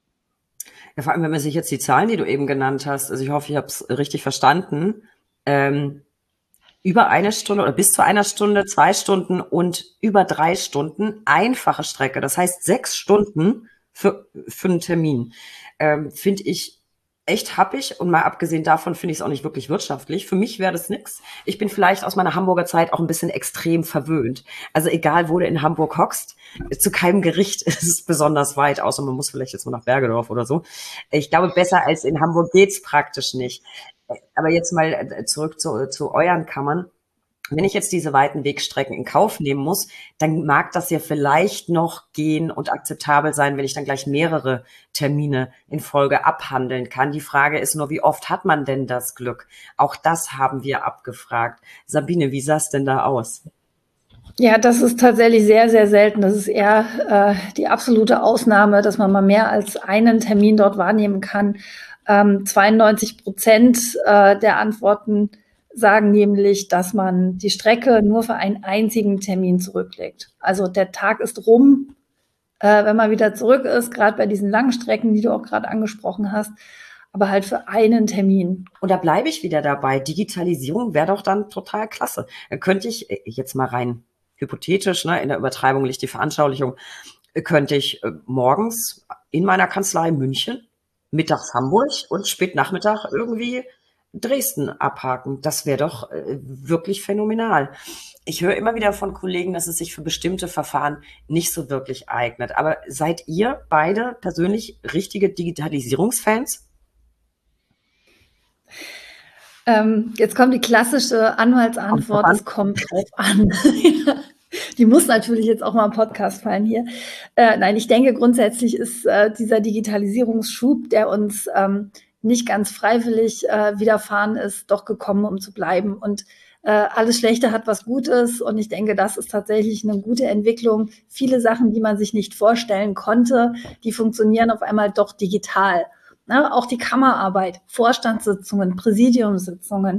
Ja, vor allem, wenn man sich jetzt die Zahlen, die du eben genannt hast, also ich hoffe, ich habe es richtig verstanden, ähm, über eine Stunde oder bis zu einer Stunde, zwei Stunden und über drei Stunden einfache Strecke. Das heißt sechs Stunden für, für einen Termin. Ähm, finde ich echt happig, und mal abgesehen davon finde ich es auch nicht wirklich wirtschaftlich. Für mich wäre das nix. Ich bin vielleicht aus meiner Hamburger Zeit auch ein bisschen extrem verwöhnt. Also egal, wo du in Hamburg hockst, zu keinem Gericht ist es besonders weit, außer man muss vielleicht jetzt mal nach Bergedorf oder so. Ich glaube, besser als in Hamburg geht's praktisch nicht. Aber jetzt mal zurück zu, zu euren Kammern. Wenn ich jetzt diese weiten Wegstrecken in Kauf nehmen muss, dann mag das ja vielleicht noch gehen und akzeptabel sein, wenn ich dann gleich mehrere Termine in Folge abhandeln kann. Die Frage ist nur, wie oft hat man denn das Glück? Auch das haben wir abgefragt. Sabine, wie sah es denn da aus? Ja, das ist tatsächlich sehr, sehr selten. Das ist eher äh, die absolute Ausnahme, dass man mal mehr als einen Termin dort wahrnehmen kann. Ähm, zweiundneunzig Prozent äh, der Antworten sagen nämlich, dass man die Strecke nur für einen einzigen Termin zurücklegt. Also der Tag ist rum, äh, wenn man wieder zurück ist, gerade bei diesen langen Strecken, die du auch gerade angesprochen hast, aber halt für einen Termin. Und da bleibe ich wieder dabei. Digitalisierung wäre doch dann total klasse. Dann könnte ich jetzt mal rein hypothetisch, ne, in der Übertreibung liegt die Veranschaulichung, könnte ich äh, morgens in meiner Kanzlei in München, mittags Hamburg und spät Nachmittag irgendwie Dresden abhaken. Das wäre doch äh, wirklich phänomenal. Ich höre immer wieder von Kollegen, dass es sich für bestimmte Verfahren nicht so wirklich eignet. Aber seid ihr beide persönlich richtige Digitalisierungsfans? Ähm, jetzt kommt die klassische Anwaltsantwort, es kommt drauf an. Die muss natürlich jetzt auch mal im Podcast fallen hier. Äh, nein, ich denke, grundsätzlich ist äh, dieser Digitalisierungsschub, der uns ähm, nicht ganz freiwillig äh, widerfahren ist, doch gekommen, um zu bleiben. Und äh, alles Schlechte hat was Gutes. Und ich denke, das ist tatsächlich eine gute Entwicklung. Viele Sachen, die man sich nicht vorstellen konnte, die funktionieren auf einmal doch digital. Na, auch die Kammerarbeit, Vorstandssitzungen, Präsidiumssitzungen,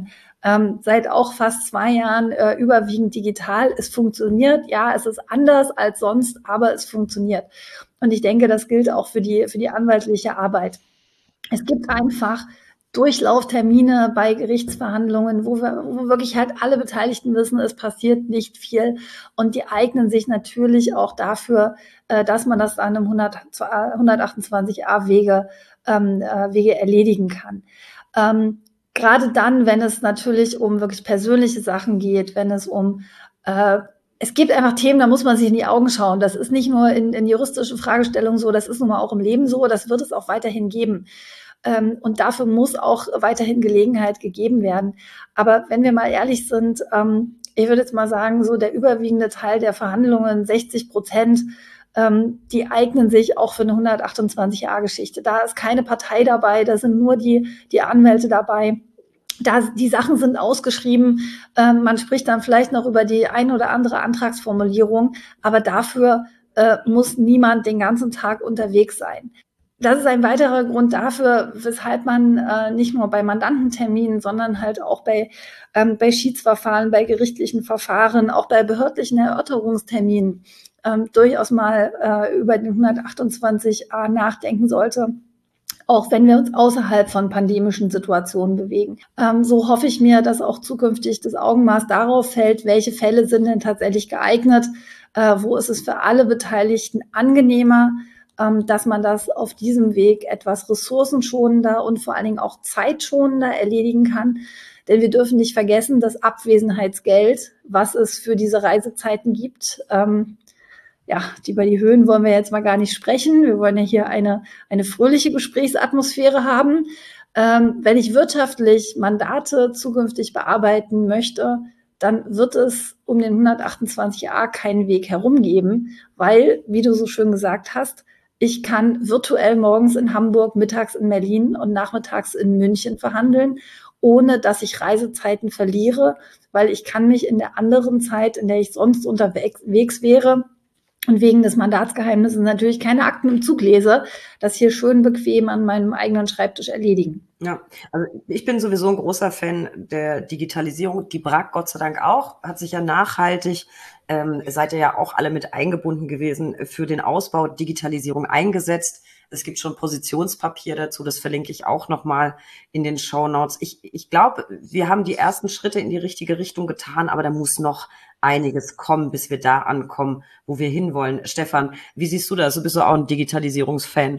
ähm, seit auch fast zwei Jahren äh, überwiegend digital. Es funktioniert, ja, es ist anders als sonst, aber es funktioniert. Und ich denke, das gilt auch für die, für die anwaltliche Arbeit. Es gibt einfach Durchlauftermine bei Gerichtsverhandlungen, wo wir, wo wirklich halt alle Beteiligten wissen, es passiert nicht viel. Und die eignen sich natürlich auch dafür, äh, dass man das dann im hundertachtundzwanzig a Wege, ähm, äh, Wege erledigen kann. Ähm, gerade dann, wenn es natürlich um wirklich persönliche Sachen geht, wenn es um äh, es gibt einfach Themen, da muss man sich in die Augen schauen. Das ist nicht nur in, in juristischen Fragestellungen so, das ist nun mal auch im Leben so, das wird es auch weiterhin geben. Ähm, und dafür muss auch weiterhin Gelegenheit gegeben werden. Aber wenn wir mal ehrlich sind, ähm, ich würde jetzt mal sagen, so der überwiegende Teil der Verhandlungen, sechzig Prozent, ähm, die eignen sich auch für eine hundertachtundzwanzig a Geschichte. Da ist keine Partei dabei, da sind nur die, die Anwälte dabei. Da, die Sachen sind ausgeschrieben, ähm, man spricht dann vielleicht noch über die ein oder andere Antragsformulierung, aber dafür äh, muss niemand den ganzen Tag unterwegs sein. Das ist ein weiterer Grund dafür, weshalb man äh, nicht nur bei Mandantenterminen, sondern halt auch bei, ähm, bei Schiedsverfahren, bei gerichtlichen Verfahren, auch bei behördlichen Erörterungsterminen ähm, durchaus mal äh, über den hundertachtundzwanzig a nachdenken sollte, auch wenn wir uns außerhalb von pandemischen Situationen bewegen. Ähm, so hoffe ich mir, dass auch zukünftig das Augenmaß darauf fällt, welche Fälle sind denn tatsächlich geeignet, äh, wo ist es für alle Beteiligten angenehmer, ähm, dass man das auf diesem Weg etwas ressourcenschonender und vor allen Dingen auch zeitschonender erledigen kann. Denn wir dürfen nicht vergessen, das Abwesenheitsgeld, was es für diese Reisezeiten gibt, ähm, ja, über die Höhen wollen wir jetzt mal gar nicht sprechen. Wir wollen ja hier eine, eine fröhliche Gesprächsatmosphäre haben. Ähm, wenn ich wirtschaftlich Mandate zukünftig bearbeiten möchte, dann wird es um den hundertachtundzwanzig a keinen Weg herum geben, weil, wie du so schön gesagt hast, ich kann virtuell morgens in Hamburg, mittags in Berlin und nachmittags in München verhandeln, ohne dass ich Reisezeiten verliere, weil ich kann mich in der anderen Zeit, in der ich sonst unterwegs wäre, und wegen des Mandatsgeheimnisses natürlich keine Akten im Zug lese, das hier schön bequem an meinem eigenen Schreibtisch erledigen. Ja, also ich bin sowieso ein großer Fan der Digitalisierung. Die B R A K Gott sei Dank auch, hat sich ja nachhaltig, ähm, seid ihr ja auch alle mit eingebunden gewesen, für den Ausbau Digitalisierung eingesetzt. Es gibt schon Positionspapier dazu, das verlinke ich auch nochmal in den Shownotes. Ich, ich glaube, wir haben die ersten Schritte in die richtige Richtung getan, aber da muss noch einiges kommen, bis wir da ankommen, wo wir hinwollen. Stefan, wie siehst du das? Du bist doch auch ein Digitalisierungsfan.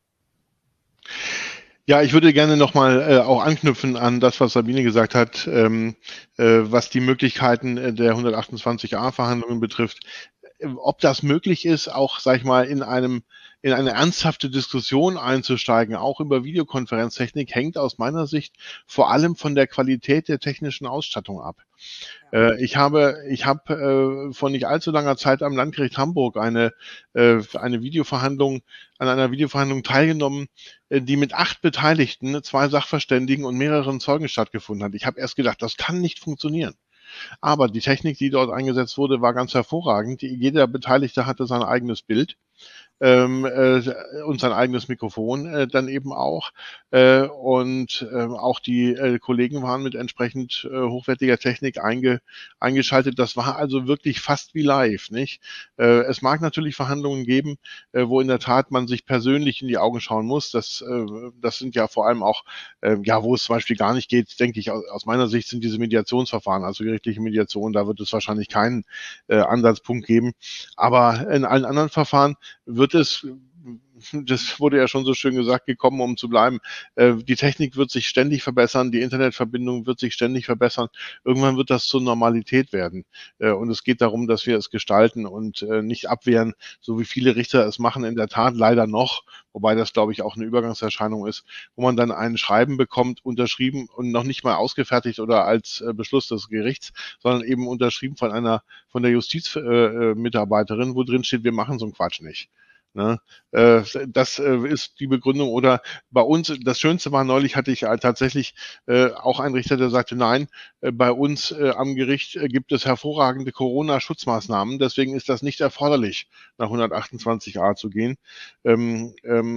Ja, ich würde gerne nochmal äh, auch anknüpfen an das, was Sabine gesagt hat, ähm, äh, was die Möglichkeiten der hundertachtundzwanzig a Verhandlungen betrifft. Ob das möglich ist, auch, sag ich mal, in einem in eine ernsthafte Diskussion einzusteigen, auch über Videokonferenztechnik, hängt aus meiner Sicht vor allem von der Qualität der technischen Ausstattung ab. Ja. Äh, ich habe, ich habe äh, vor nicht allzu langer Zeit am Landgericht Hamburg eine, äh, eine Videoverhandlung, an einer Videoverhandlung teilgenommen, äh, die mit acht Beteiligten, zwei Sachverständigen und mehreren Zeugen stattgefunden hat. Ich habe erst gedacht, das kann nicht funktionieren. Aber die Technik, die dort eingesetzt wurde, war ganz hervorragend. Jeder Beteiligte hatte sein eigenes Bild ähm, äh, und sein eigenes Mikrofon äh, dann eben auch. Äh, und äh, auch die äh, Kollegen waren mit entsprechend äh, hochwertiger Technik einge, eingeschaltet. Das war also wirklich fast wie live, nicht? Äh, es mag natürlich Verhandlungen geben, äh, wo in der Tat man sich persönlich in die Augen schauen muss. Das, äh, das sind ja vor allem auch, äh, ja, wo es zum Beispiel gar nicht geht, denke ich, aus, aus meiner Sicht sind diese Mediationsverfahren, also gerichtliche Mediation, da wird es wahrscheinlich keinen äh, Ansatzpunkt geben. Aber in allen anderen Verfahren wird es, das wurde ja schon so schön gesagt, gekommen, um zu bleiben. Die Technik wird sich ständig verbessern, die Internetverbindung wird sich ständig verbessern. Irgendwann wird das zur Normalität werden. Und es geht darum, dass wir es gestalten und nicht abwehren, so wie viele Richter es machen, in der Tat leider noch, wobei das, glaube ich, auch eine Übergangserscheinung ist, wo man dann ein Schreiben bekommt, unterschrieben und noch nicht mal ausgefertigt oder als Beschluss des Gerichts, sondern eben unterschrieben von einer, von der Justizmitarbeiterin, wo drin steht, wir machen so einen Quatsch nicht. Ne? Äh, das äh, ist die Begründung. Oder bei uns, das Schönste war, neulich hatte ich äh, tatsächlich äh, auch einen Richter, der sagte, nein, äh, bei uns äh, am Gericht äh, gibt es hervorragende Corona-Schutzmaßnahmen, deswegen ist das nicht erforderlich, nach hundertachtundzwanzig a zu gehen. Ähm, ähm,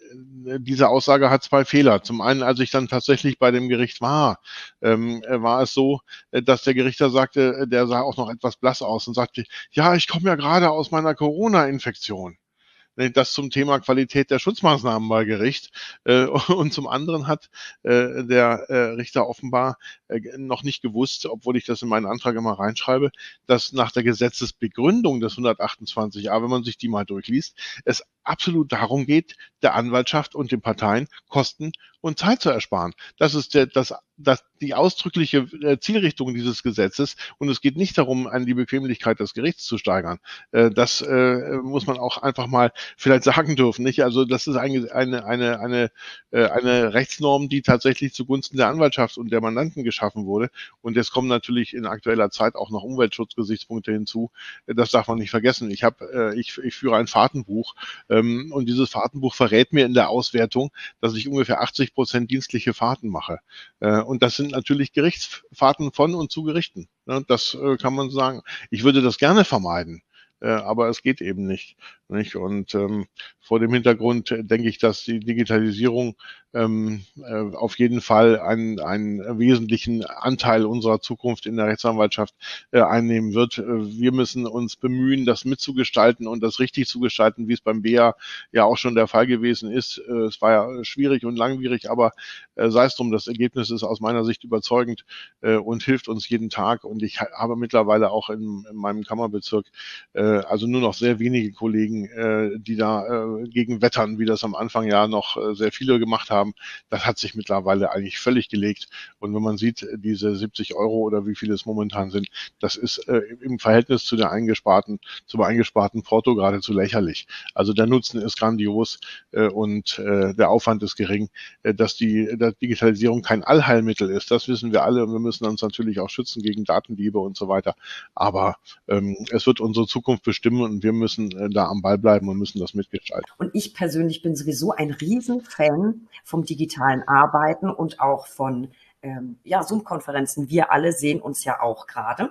diese Aussage hat zwei Fehler. Zum einen, als ich dann tatsächlich bei dem Gericht war, ähm, war es so, äh, dass der Gerichter sagte, äh, der sah auch noch etwas blass aus und sagte, ja, ich komme ja gerade aus meiner Corona-Infektion. Ne, das zum Thema Qualität der Schutzmaßnahmen bei Gericht. Äh, und zum anderen hat äh, der äh, Richter offenbar äh, noch nicht gewusst, obwohl ich das in meinen Antrag immer reinschreibe, dass nach der Gesetzesbegründung des hundertachtundzwanzig a, wenn man sich die mal durchliest, es absolut darum geht, der Anwaltschaft und den Parteien Kosten und Zeit zu ersparen. Das ist der, das, das, die ausdrückliche äh, Zielrichtung dieses Gesetzes. Und es geht nicht darum, an die Bequemlichkeit des Gerichts zu steigern. Äh, das äh, muss man auch einfach mal vielleicht sagen dürfen, nicht? Also das ist eine, eine, eine, eine, äh, eine Rechtsnorm, die tatsächlich zugunsten der Anwaltschaft und der Mandanten geschaffen wurde. Und jetzt kommen natürlich in aktueller Zeit auch noch Umweltschutzgesichtspunkte hinzu. Das darf man nicht vergessen. Ich habe, äh, ich, ich führe ein Fahrtenbuch, ähm, und dieses Fahrtenbuch verrät mir in der Auswertung, dass ich ungefähr achtzig Prozent dienstliche Fahrten mache. Äh, und das sind natürlich Gerichtsfahrten von und zu Gerichten. Ne? Das äh, kann man sagen. Ich würde das gerne vermeiden. Äh, aber es geht eben nicht. nicht? Und ähm, vor dem Hintergrund äh, denke ich, dass die Digitalisierung ähm, äh, auf jeden Fall einen, einen wesentlichen Anteil unserer Zukunft in der Rechtsanwaltschaft äh, einnehmen wird. Äh, wir müssen uns bemühen, das mitzugestalten und das richtig zu gestalten, wie es beim B E A ja auch schon der Fall gewesen ist. Äh, es war ja schwierig und langwierig, aber äh, sei es drum, das Ergebnis ist aus meiner Sicht überzeugend äh, und hilft uns jeden Tag. Und ich ha- habe mittlerweile auch in, in meinem Kammerbezirk äh, also nur noch sehr wenige Kollegen, äh, die da äh, gegen wettern, wie das am Anfang ja noch äh, sehr viele gemacht haben. Das hat sich mittlerweile eigentlich völlig gelegt. Und wenn man sieht, diese siebzig Euro oder wie viele es momentan sind, das ist äh, im Verhältnis zu der eingesparten, zum eingesparten Porto geradezu lächerlich. Also der Nutzen ist grandios äh, und äh, der Aufwand ist gering. Äh, dass die dass Digitalisierung kein Allheilmittel ist, das wissen wir alle. Und wir müssen uns natürlich auch schützen gegen Datendiebe und so weiter. Aber ähm, es wird unsere Zukunft bestimmen und wir müssen äh, da am Ball bleiben und müssen das mitgestalten. Und ich persönlich bin sowieso ein Riesenfan vom digitalen Arbeiten und auch von ähm, ja, Zoom-Konferenzen. Wir alle sehen uns ja auch gerade.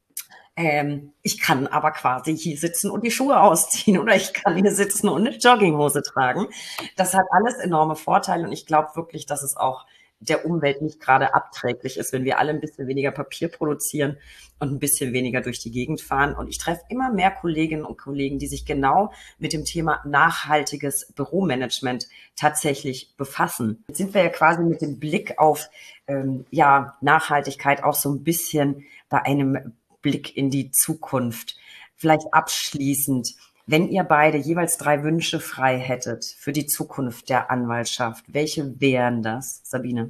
Ähm, ich kann aber quasi hier sitzen und die Schuhe ausziehen oder ich kann hier sitzen und eine Jogginghose tragen. Das hat alles enorme Vorteile und ich glaube wirklich, dass es auch der Umwelt nicht gerade abträglich ist, wenn wir alle ein bisschen weniger Papier produzieren und ein bisschen weniger durch die Gegend fahren. Und ich treffe immer mehr Kolleginnen und Kollegen, die sich genau mit dem Thema nachhaltiges Büromanagement tatsächlich befassen. Jetzt sind wir ja quasi mit dem Blick auf ähm, ja, Nachhaltigkeit auch so ein bisschen bei einem Blick in die Zukunft. Vielleicht abschließend, wenn ihr beide jeweils drei Wünsche frei hättet für die Zukunft der Anwaltschaft, welche wären das, Sabine?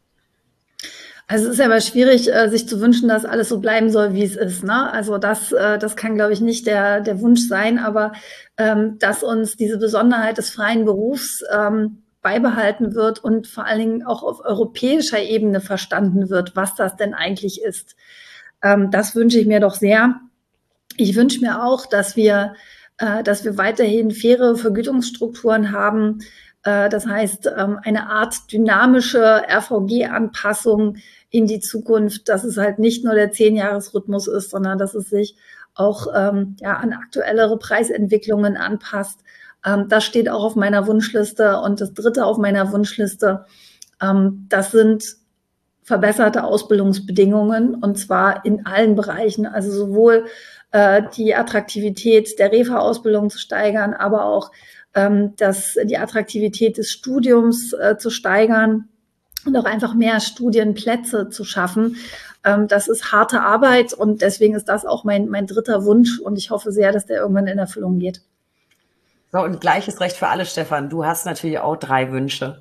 Also es ist ja aber schwierig, äh, sich zu wünschen, dass alles so bleiben soll, wie es ist. Ne? Also das, äh, das kann, glaube ich, nicht der, der Wunsch sein, aber ähm, dass uns diese Besonderheit des freien Berufs ähm, beibehalten wird und vor allen Dingen auch auf europäischer Ebene verstanden wird, was das denn eigentlich ist. Ähm, das wünsche ich mir doch sehr. Ich wünsche mir auch, dass wir, äh, dass wir weiterhin faire Vergütungsstrukturen haben. Äh, das heißt, ähm, eine Art dynamische R V G-Anpassung in die Zukunft, dass es halt nicht nur der Zehn-Jahres-Rhythmus ist, sondern dass es sich auch ähm, ja, an aktuellere Preisentwicklungen anpasst. Ähm, das steht auch auf meiner Wunschliste. Und das Dritte auf meiner Wunschliste, ähm, das sind verbesserte Ausbildungsbedingungen, und zwar in allen Bereichen, also sowohl äh, die Attraktivität der Refa-Ausbildung zu steigern, aber auch ähm, das, die Attraktivität des Studiums äh, zu steigern und auch einfach mehr Studienplätze zu schaffen. Ähm, das ist harte Arbeit und deswegen ist das auch mein, mein dritter Wunsch und ich hoffe sehr, dass der irgendwann in Erfüllung geht. So, und gleiches Recht für alle, Stefan. Du hast natürlich auch drei Wünsche.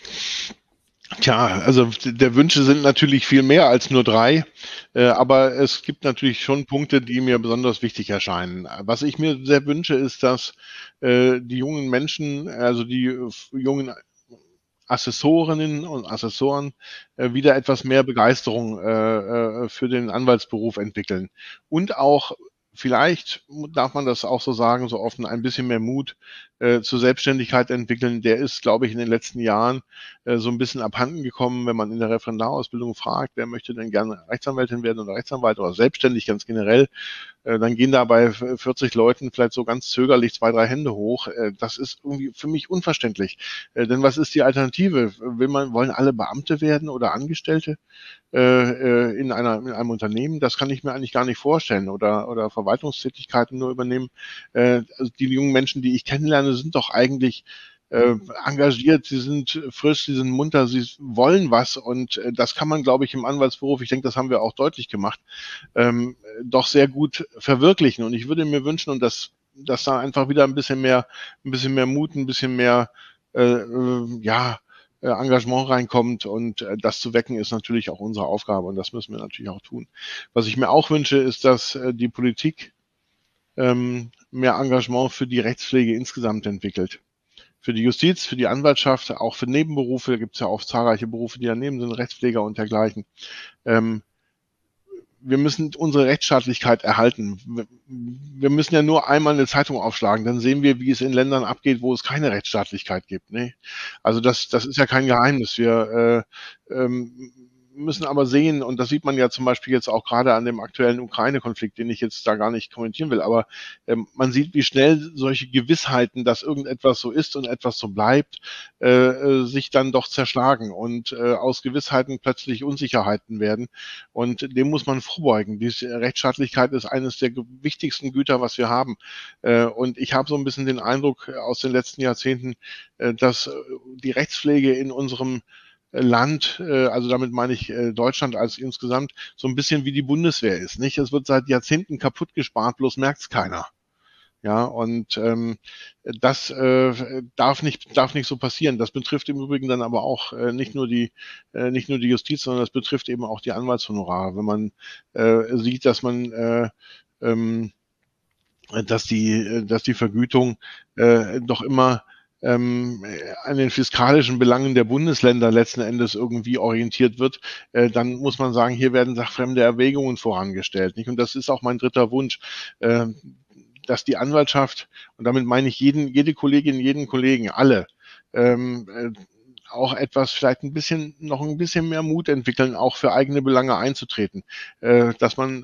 Tja, also der Wünsche sind natürlich viel mehr als nur drei, äh, aber es gibt natürlich schon Punkte, die mir besonders wichtig erscheinen. Was ich mir sehr wünsche, ist, dass äh, die jungen Menschen, also die äh, jungen Assessorinnen und Assessoren äh, wieder etwas mehr Begeisterung äh, äh, für den Anwaltsberuf entwickeln und auch vielleicht darf man das auch so sagen, so offen, ein bisschen mehr Mut, äh, zur Selbstständigkeit entwickeln, der ist, glaube ich, in den letzten Jahren äh, so ein bisschen abhanden gekommen, wenn man in der Referendarausbildung fragt, wer möchte denn gerne Rechtsanwältin werden oder Rechtsanwalt oder selbstständig ganz generell, äh, dann gehen da bei vierzig Leuten vielleicht so ganz zögerlich zwei, drei Hände hoch. Äh, das ist irgendwie für mich unverständlich. Äh, denn was ist die Alternative? Will man, wollen alle Beamte werden oder Angestellte äh, in, einer, in einem Unternehmen? Das kann ich mir eigentlich gar nicht vorstellen. Oder, oder Verwaltungstätigkeiten nur übernehmen. Äh, also die jungen Menschen, die ich kennenlerne, sind doch eigentlich äh, engagiert, sie sind frisch, sie sind munter, sie wollen was und äh, das kann man, glaube ich, im Anwaltsberuf, ich denke, das haben wir auch deutlich gemacht, ähm, doch sehr gut verwirklichen. Und ich würde mir wünschen, und das, dass da einfach wieder ein bisschen mehr, ein bisschen mehr Mut, ein bisschen mehr, äh, äh, ja, äh, Engagement reinkommt und äh, das zu wecken ist natürlich auch unsere Aufgabe und das müssen wir natürlich auch tun. Was ich mir auch wünsche, ist, dass äh, die Politik ähm, mehr Engagement für die Rechtspflege insgesamt entwickelt. Für die Justiz, für die Anwaltschaft, auch für Nebenberufe, da gibt es ja auch zahlreiche Berufe, die daneben sind, Rechtspfleger und dergleichen. Ähm, wir müssen unsere Rechtsstaatlichkeit erhalten. Wir müssen ja nur einmal eine Zeitung aufschlagen, dann sehen wir, wie es in Ländern abgeht, wo es keine Rechtsstaatlichkeit gibt. Ne? Also das, das ist ja kein Geheimnis. Wir äh, ähm, müssen aber sehen, und das sieht man ja zum Beispiel jetzt auch gerade an dem aktuellen Ukraine-Konflikt, den ich jetzt da gar nicht kommentieren will, aber ähm, man sieht, wie schnell solche Gewissheiten, dass irgendetwas so ist und etwas so bleibt, äh, sich dann doch zerschlagen und äh, aus Gewissheiten plötzlich Unsicherheiten werden. Und dem muss man vorbeugen. Diese Rechtsstaatlichkeit ist eines der wichtigsten Güter, was wir haben. Äh, und ich habe so ein bisschen den Eindruck aus den letzten Jahrzehnten, äh, dass die Rechtspflege in unserem Land, also damit meine ich Deutschland als insgesamt, so ein bisschen wie die Bundeswehr ist, nicht? Es wird seit Jahrzehnten kaputt gespart, bloß merkt's keiner. Ja, und ähm, das äh, darf nicht darf nicht so passieren. Das betrifft im Übrigen dann aber auch äh, nicht nur die äh, nicht nur die Justiz, sondern das betrifft eben auch die Anwaltshonorare. Wenn man äh, sieht, dass man äh, ähm, dass die dass die Vergütung äh, doch immer ähm, an den fiskalischen Belangen der Bundesländer letzten Endes irgendwie orientiert wird, äh, dann muss man sagen, hier werden sachfremde Erwägungen vorangestellt. Nicht? Und das ist auch mein dritter Wunsch, äh, dass die Anwaltschaft, und damit meine ich jeden, jede Kollegin, jeden Kollegen, alle, ähm, äh, auch etwas, vielleicht ein bisschen, noch ein bisschen mehr Mut entwickeln, auch für eigene Belange einzutreten. Äh, dass man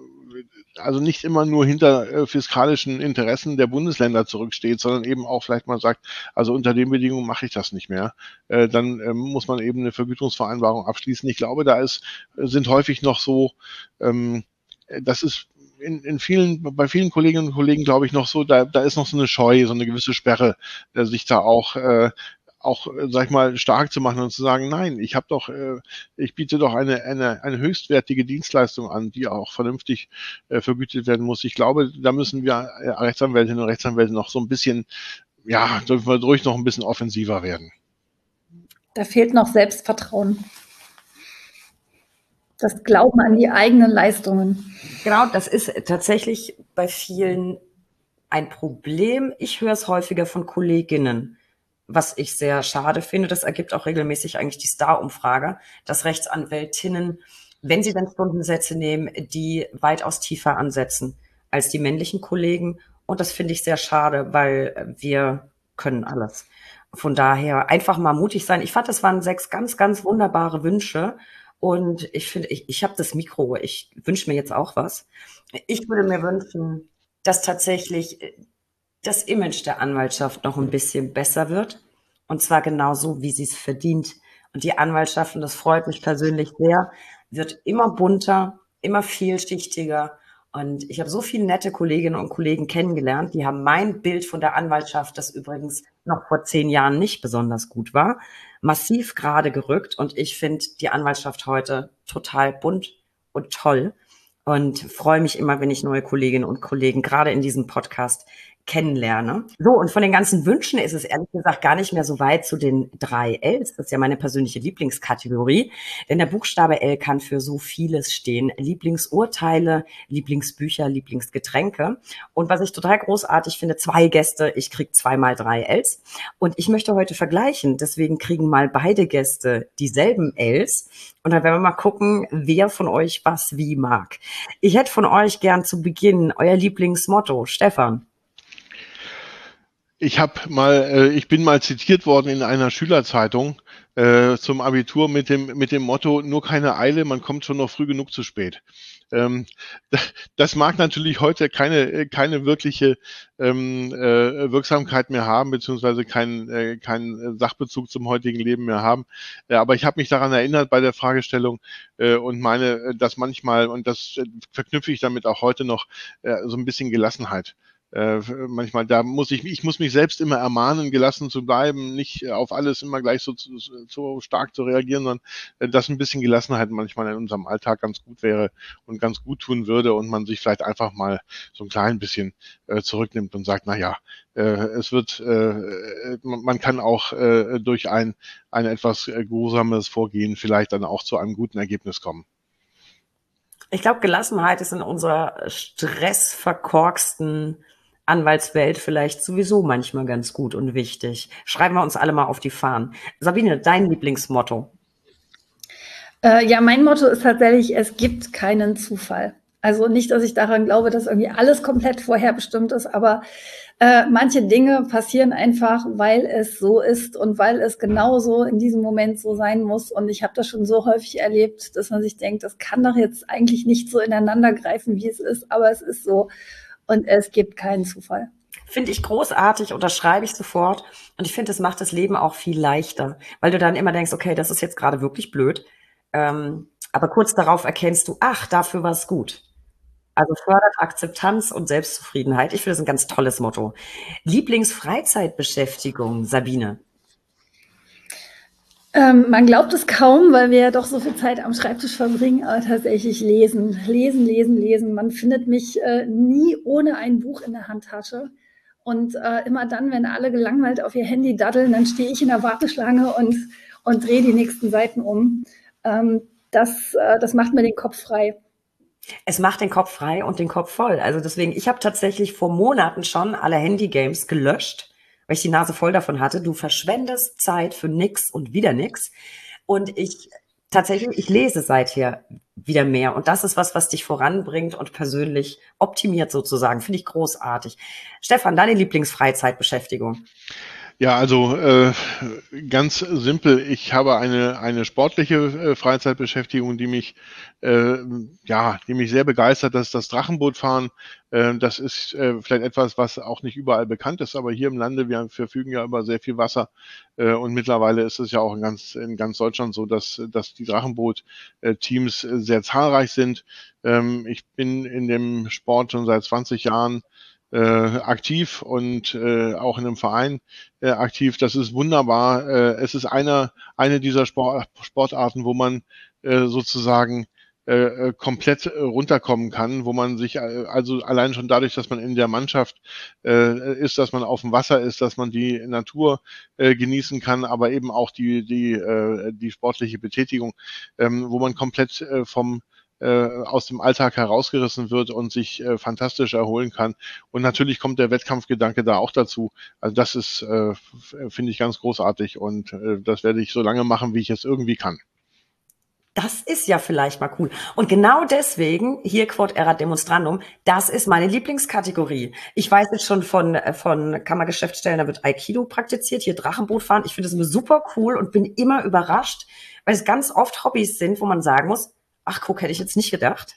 äh, also nicht immer nur hinter äh, fiskalischen Interessen der Bundesländer zurücksteht, sondern eben auch vielleicht mal sagt, also unter den Bedingungen mache ich das nicht mehr. Äh, dann äh, muss man eben eine Vergütungsvereinbarung abschließen. Ich glaube, da ist, sind häufig noch so, ähm, das ist in, in vielen, bei vielen Kolleginnen und Kollegen, glaube ich, noch so, da, da ist noch so eine Scheu, so eine gewisse Sperre, der sich da auch äh, auch, sag ich mal, stark zu machen und zu sagen, nein, ich habe doch, äh, ich biete doch eine, eine, eine höchstwertige Dienstleistung an, die auch vernünftig äh, vergütet werden muss. Ich glaube, da müssen wir äh, Rechtsanwältinnen und Rechtsanwälte noch so ein bisschen, ja, dürfen wir ruhig noch ein bisschen offensiver werden. Da fehlt noch Selbstvertrauen. Das Glauben an die eigenen Leistungen. Genau, das ist tatsächlich bei vielen ein Problem. Ich höre es häufiger von Kolleginnen, was ich sehr schade finde. Das ergibt auch regelmäßig eigentlich die Star-Umfrage, dass Rechtsanwältinnen, wenn sie dann Stundensätze nehmen, die weitaus tiefer ansetzen als die männlichen Kollegen. Und das finde ich sehr schade, weil wir können alles. Von daher einfach mal mutig sein. Ich fand, das waren sechs ganz, ganz wunderbare Wünsche. Und ich finde, ich, ich habe das Mikro. Ich wünsche mir jetzt auch was. Ich würde mir wünschen, dass tatsächlich das Image der Anwaltschaft noch ein bisschen besser wird. Und zwar genauso, wie sie es verdient. Und die Anwaltschaft, und das freut mich persönlich sehr, wird immer bunter, immer vielschichtiger. Und ich habe so viele nette Kolleginnen und Kollegen kennengelernt, die haben mein Bild von der Anwaltschaft, das übrigens noch vor zehn Jahren nicht besonders gut war, massiv gerade gerückt. Und ich finde die Anwaltschaft heute total bunt und toll. Und freue mich immer, wenn ich neue Kolleginnen und Kollegen gerade in diesem Podcast kennenlerne. So, und von den ganzen Wünschen ist es ehrlich gesagt gar nicht mehr so weit zu den drei Ls. Das ist ja meine persönliche Lieblingskategorie, denn der Buchstabe L kann für so vieles stehen. Lieblingsurteile, Lieblingsbücher, Lieblingsgetränke. Und was ich total großartig finde, zwei Gäste, ich kriege zweimal drei Ls. Und ich möchte heute vergleichen, deswegen kriegen mal beide Gäste dieselben Ls. Und dann werden wir mal gucken, wer von euch was wie mag. Ich hätte von euch gern zu Beginn euer Lieblingsmotto. Stefan. Ich habe mal, äh, ich bin mal zitiert worden in einer Schülerzeitung äh, zum Abitur mit dem mit dem Motto: Nur keine Eile, man kommt schon noch früh genug zu spät. Ähm, Das mag natürlich heute keine keine wirkliche ähm, äh, Wirksamkeit mehr haben, beziehungsweise keinen äh, keinen Sachbezug zum heutigen Leben mehr haben. Äh, aber ich habe mich daran erinnert bei der Fragestellung äh, und meine, äh, dass manchmal, und das äh, verknüpfe ich damit auch heute noch, äh, so ein bisschen Gelassenheit. Äh, manchmal, da muss ich, ich muss mich selbst immer ermahnen, gelassen zu bleiben, nicht äh, auf alles immer gleich so, so, so stark zu reagieren, sondern äh, dass ein bisschen Gelassenheit manchmal in unserem Alltag ganz gut wäre und ganz gut tun würde und man sich vielleicht einfach mal so ein klein bisschen äh, zurücknimmt und sagt, na ja, äh, es wird, äh, man kann auch äh, durch ein, ein etwas äh, gehorsames Vorgehen vielleicht dann auch zu einem guten Ergebnis kommen. Ich glaube, Gelassenheit ist in unserer stressverkorksten Anwaltswelt vielleicht sowieso manchmal ganz gut und wichtig. Schreiben wir uns alle mal auf die Fahnen. Sabine, dein Lieblingsmotto? Äh, ja, mein Motto ist tatsächlich, es gibt keinen Zufall. Also nicht, dass ich daran glaube, dass irgendwie alles komplett vorherbestimmt ist, aber äh, manche Dinge passieren einfach, weil es so ist und weil es genauso in diesem Moment so sein muss. Und ich habe das schon so häufig erlebt, dass man sich denkt, das kann doch jetzt eigentlich nicht so ineinander greifen, wie es ist, aber es ist so. Und es gibt keinen Zufall. Finde ich großartig, unterschreibe ich sofort. Und ich finde, es macht das Leben auch viel leichter, weil du dann immer denkst, okay, das ist jetzt gerade wirklich blöd. Ähm, aber kurz darauf erkennst du, ach, dafür war es gut. Also fördert Akzeptanz und Selbstzufriedenheit. Ich finde das ein ganz tolles Motto. Lieblingsfreizeitbeschäftigung, Sabine? Ähm, man glaubt es kaum, weil wir ja doch so viel Zeit am Schreibtisch verbringen, aber tatsächlich lesen, lesen, lesen, lesen. Man findet mich äh, nie ohne ein Buch in der Handtasche. Und äh, immer dann, wenn alle gelangweilt auf ihr Handy daddeln, dann stehe ich in der Warteschlange und, und drehe die nächsten Seiten um. Ähm, das, äh, das macht mir den Kopf frei. Es macht den Kopf frei und den Kopf voll. Also deswegen, ich habe tatsächlich vor Monaten schon alle Handy-Games gelöscht, weil ich die Nase voll davon hatte. Du verschwendest Zeit für nix und wieder nix. Und ich tatsächlich, ich lese seither wieder mehr. Und das ist was, was dich voranbringt und persönlich optimiert sozusagen. Finde ich großartig. Stefan, deine Lieblingsfreizeitbeschäftigung? Ja, also äh, ganz simpel. Ich habe eine eine sportliche äh, Freizeitbeschäftigung, die mich äh, ja, die mich sehr begeistert. Das ist das Drachenbootfahren. Äh, das ist äh, vielleicht etwas, was auch nicht überall bekannt ist, aber hier im Lande, wir verfügen ja über sehr viel Wasser äh, und mittlerweile ist es ja auch in ganz in ganz Deutschland so, dass dass die Drachenboot-Teams sehr zahlreich sind. Ähm, ich bin in dem Sport schon seit zwanzig Jahren äh, aktiv und äh, auch in einem Verein äh, aktiv. Das ist wunderbar. Äh, es ist einer eine dieser Sport, Sportarten, wo man äh, sozusagen äh, komplett äh, runterkommen kann, wo man sich äh, also allein schon dadurch, dass man in der Mannschaft äh, ist, dass man auf dem Wasser ist, dass man die Natur äh, genießen kann, aber eben auch die die äh, die sportliche Betätigung, ähm, wo man komplett äh, vom äh, aus dem Alltag herausgerissen wird und sich äh, fantastisch erholen kann. Und natürlich kommt der Wettkampfgedanke da auch dazu. Also das ist, äh, finde ich, ganz großartig und äh, das werde ich so lange machen, wie ich es irgendwie kann. Das ist ja vielleicht mal cool. Und genau deswegen, hier Quod erat demonstrandum, das ist meine Lieblingskategorie. Ich weiß jetzt schon von, von Kammergeschäftsstellen, da wird Aikido praktiziert, hier Drachenboot fahren. Ich finde das immer super cool und bin immer überrascht, weil es ganz oft Hobbys sind, wo man sagen muss, ach guck, hätte ich jetzt nicht gedacht.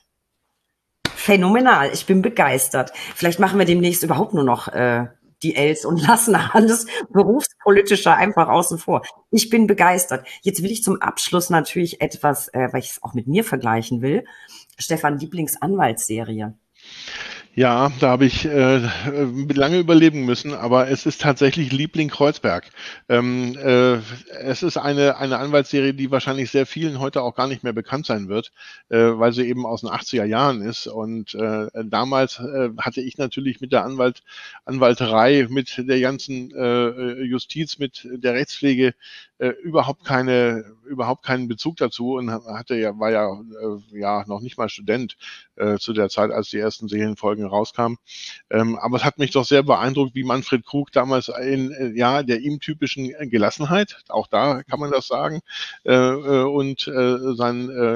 Phänomenal, ich bin begeistert. Vielleicht machen wir demnächst überhaupt nur noch äh, die Els und lassen alles Berufspolitische einfach außen vor. Ich bin begeistert. Jetzt will ich zum Abschluss natürlich etwas, äh, weil ich es auch mit mir vergleichen will. Stefan, Lieblingsanwaltsserie. Ja, da habe ich äh, lange überlegen müssen, aber es ist tatsächlich Liebling Kreuzberg. Ähm, äh, es ist eine, eine Anwaltsserie, die wahrscheinlich sehr vielen heute auch gar nicht mehr bekannt sein wird, äh, weil sie eben aus den achtziger Jahren ist. Und äh, damals äh, hatte ich natürlich mit der Anwalt, Anwalterei, mit der ganzen äh, Justiz, mit der Rechtspflege äh, überhaupt keine, überhaupt keinen Bezug dazu und hatte ja, war ja, äh, ja noch nicht mal Student äh, zu der Zeit, als die ersten Serienfolgen rauskamen. Ähm, aber es hat mich doch sehr beeindruckt, wie Manfred Krug damals in äh, ja der ihm typischen Gelassenheit, auch da kann man das sagen, äh, und äh, sein äh,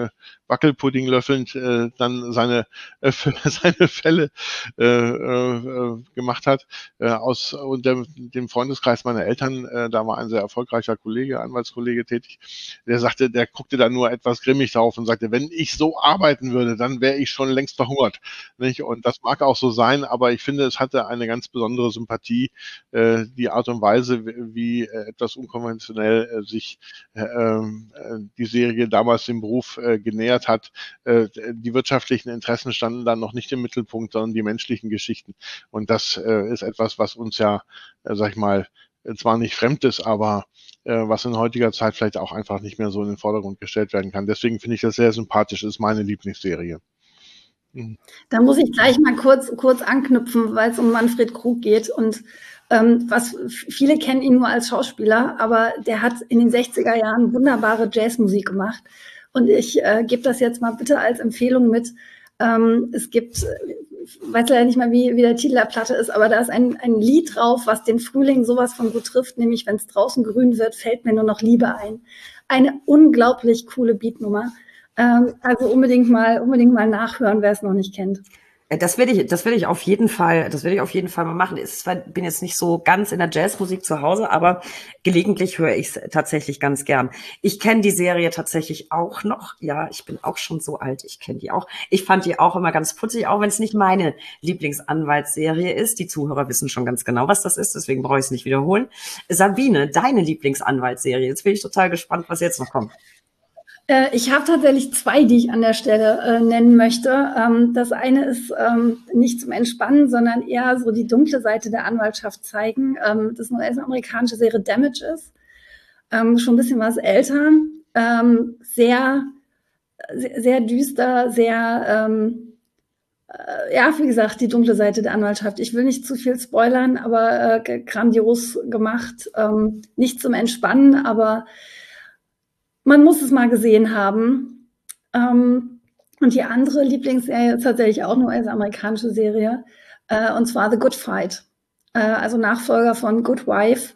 Wackelpudding löffelnd äh, dann seine äh, seine Fälle äh, äh, gemacht hat. Äh, aus und dem, dem Freundeskreis meiner Eltern, äh, da war ein sehr erfolgreicher Kollege, Anwaltskollege tätig, der sagte, der guckte da nur etwas grimmig drauf und sagte, wenn ich so arbeiten würde, dann wäre ich schon längst verhungert. Nicht? Und das mag auch so sein, aber ich finde, es hatte eine ganz besondere Sympathie, äh, die Art und Weise, wie äh, etwas unkonventionell äh, sich äh, äh, die Serie damals dem Beruf äh, genähert hat. Äh, die wirtschaftlichen Interessen standen dann noch nicht im Mittelpunkt, sondern die menschlichen Geschichten. Und das äh, ist etwas, was uns ja, äh, sag ich mal, zwar nicht fremd ist, aber äh, was in heutiger Zeit vielleicht auch einfach nicht mehr so in den Vordergrund gestellt werden kann. Deswegen finde ich das sehr sympathisch, ist meine Lieblingsserie. Mhm. Da muss ich gleich mal kurz, kurz anknüpfen, weil es um Manfred Krug geht. Und ähm, was viele kennen ihn nur als Schauspieler, aber der hat in den sechziger Jahren wunderbare Jazzmusik gemacht. Und ich äh, gebe das jetzt mal bitte als Empfehlung mit. Ähm, es gibt, ich weiß leider nicht mal, wie, wie der Titel der Platte ist, aber da ist ein, ein Lied drauf, was den Frühling sowas von gut trifft, nämlich wenn es draußen grün wird, fällt mir nur noch Liebe ein. Eine unglaublich coole Beatnummer. Ähm, also unbedingt mal, unbedingt mal nachhören, wer es noch nicht kennt. Das werde ich, das werde ich auf jeden Fall, das werde ich auf jeden Fall mal machen. Ich bin jetzt nicht so ganz in der Jazzmusik zu Hause, aber gelegentlich höre ich es tatsächlich ganz gern. Ich kenne die Serie tatsächlich auch noch. Ja, ich bin auch schon so alt. Ich kenne die auch. Ich fand die auch immer ganz putzig, auch wenn es nicht meine Lieblingsanwaltsserie ist. Die Zuhörer wissen schon ganz genau, was das ist. Deswegen brauche ich es nicht wiederholen. Sabine, deine Lieblingsanwaltsserie. Jetzt bin ich total gespannt, was jetzt noch kommt. Ich habe tatsächlich zwei, die ich an der Stelle äh, nennen möchte. Ähm, das eine ist ähm, nicht zum Entspannen, sondern eher so die dunkle Seite der Anwaltschaft zeigen. Ähm, das ist eine US-amerikanische Serie Damages. Ähm, schon ein bisschen was älter. Ähm, sehr, sehr, sehr düster, sehr, ähm, äh, ja, wie gesagt, die dunkle Seite der Anwaltschaft. Ich will nicht zu viel spoilern, aber äh, grandios gemacht. Ähm, nicht zum Entspannen, aber man muss es mal gesehen haben. Ähm, und die andere Lieblingsserie ist tatsächlich auch eine US-amerikanische Serie, äh, und zwar The Good Fight, äh, also Nachfolger von Good Wife.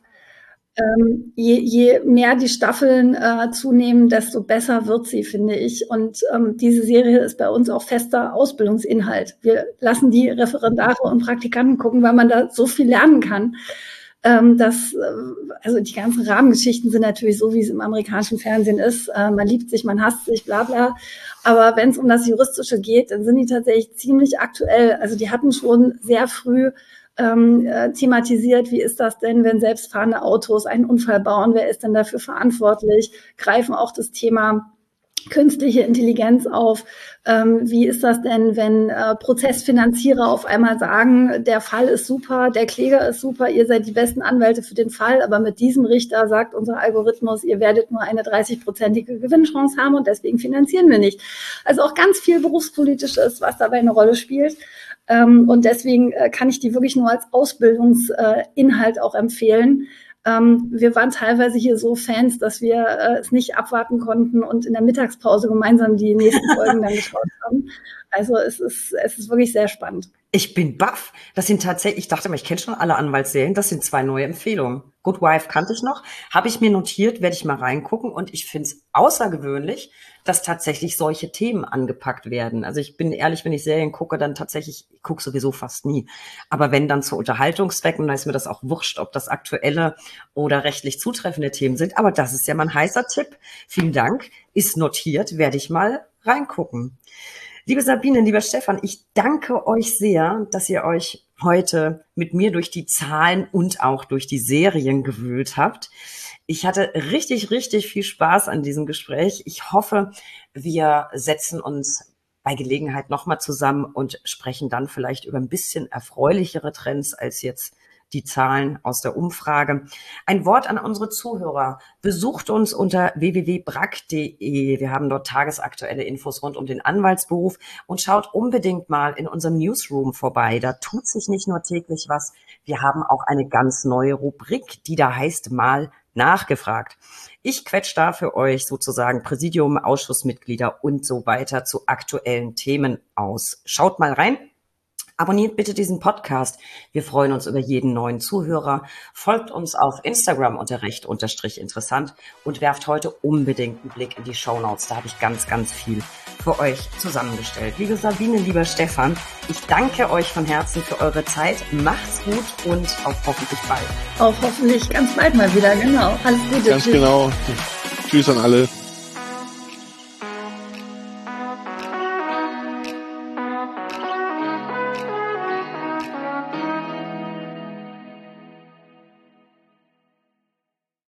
Ähm, je, je mehr die Staffeln äh, zunehmen, desto besser wird sie, finde ich. Und ähm, diese Serie ist bei uns auch fester Ausbildungsinhalt. Wir lassen die Referendare und Praktikanten gucken, weil man da so viel lernen kann. Ähm, das, also die ganzen Rahmengeschichten sind natürlich so, wie es im amerikanischen Fernsehen ist. Äh, man liebt sich, man hasst sich, bla bla. Aber wenn es um das Juristische geht, dann sind die tatsächlich ziemlich aktuell. Also die hatten schon sehr früh ähm, äh, thematisiert, wie ist das denn, wenn selbstfahrende Autos einen Unfall bauen? Wer ist denn dafür verantwortlich? Greifen auch das Thema künstliche Intelligenz auf. Ähm, wie ist das denn, wenn äh, Prozessfinanzierer auf einmal sagen, der Fall ist super, der Kläger ist super, ihr seid die besten Anwälte für den Fall, aber mit diesem Richter sagt unser Algorithmus, ihr werdet nur eine dreißig-prozentige Gewinnchance haben und deswegen finanzieren wir nicht. Also auch ganz viel Berufspolitisches, was dabei eine Rolle spielt. Ähm, und deswegen äh, kann ich die wirklich nur als Ausbildungsinhalt äh, auch empfehlen. Ähm, wir waren teilweise hier so Fans, dass wir äh, es nicht abwarten konnten und in der Mittagspause gemeinsam die nächsten Folgen dann geschaut haben. Also es ist, es ist wirklich sehr spannend. Ich bin baff. Das sind tatsächlich, ich dachte mal, ich kenne schon alle Anwaltsserien, das sind zwei neue Empfehlungen. Good Wife kannte ich noch, habe ich mir notiert, werde ich mal reingucken und ich finde es außergewöhnlich, dass tatsächlich solche Themen angepackt werden. Also ich bin ehrlich, wenn ich Serien gucke, dann tatsächlich, ich gucke sowieso fast nie. Aber wenn dann zu Unterhaltungszwecken, dann ist mir das auch wurscht, ob das aktuelle oder rechtlich zutreffende Themen sind. Aber das ist ja mein heißer Tipp. Vielen Dank, ist notiert, werde ich mal reingucken. Liebe Sabine, lieber Stefan, ich danke euch sehr, dass ihr euch heute mit mir durch die Zahlen und auch durch die Serien gewühlt habt. Ich hatte richtig, richtig viel Spaß an diesem Gespräch. Ich hoffe, wir setzen uns bei Gelegenheit nochmal zusammen und sprechen dann vielleicht über ein bisschen erfreulichere Trends als jetzt die Zahlen aus der Umfrage. Ein Wort an unsere Zuhörer. Besucht uns unter w w w punkt brack punkt d e. Wir haben dort tagesaktuelle Infos rund um den Anwaltsberuf und schaut unbedingt mal in unserem Newsroom vorbei. Da tut sich nicht nur täglich was. Wir haben auch eine ganz neue Rubrik, die da heißt Mal nachgefragt. Ich quetsch da für euch sozusagen Präsidium, Ausschussmitglieder und so weiter zu aktuellen Themen aus. Schaut mal rein. Abonniert bitte diesen Podcast. Wir freuen uns über jeden neuen Zuhörer. Folgt uns auf Instagram unter recht unterstrich interessant und werft heute unbedingt einen Blick in die Shownotes. Da habe ich ganz, ganz viel für euch zusammengestellt. Liebe Sabine, lieber Stefan, ich danke euch von Herzen für eure Zeit. Macht's gut und auf hoffentlich bald. Auf hoffentlich ganz bald mal wieder, genau. Alles Gute. Ganz genau. Tschüss an alle.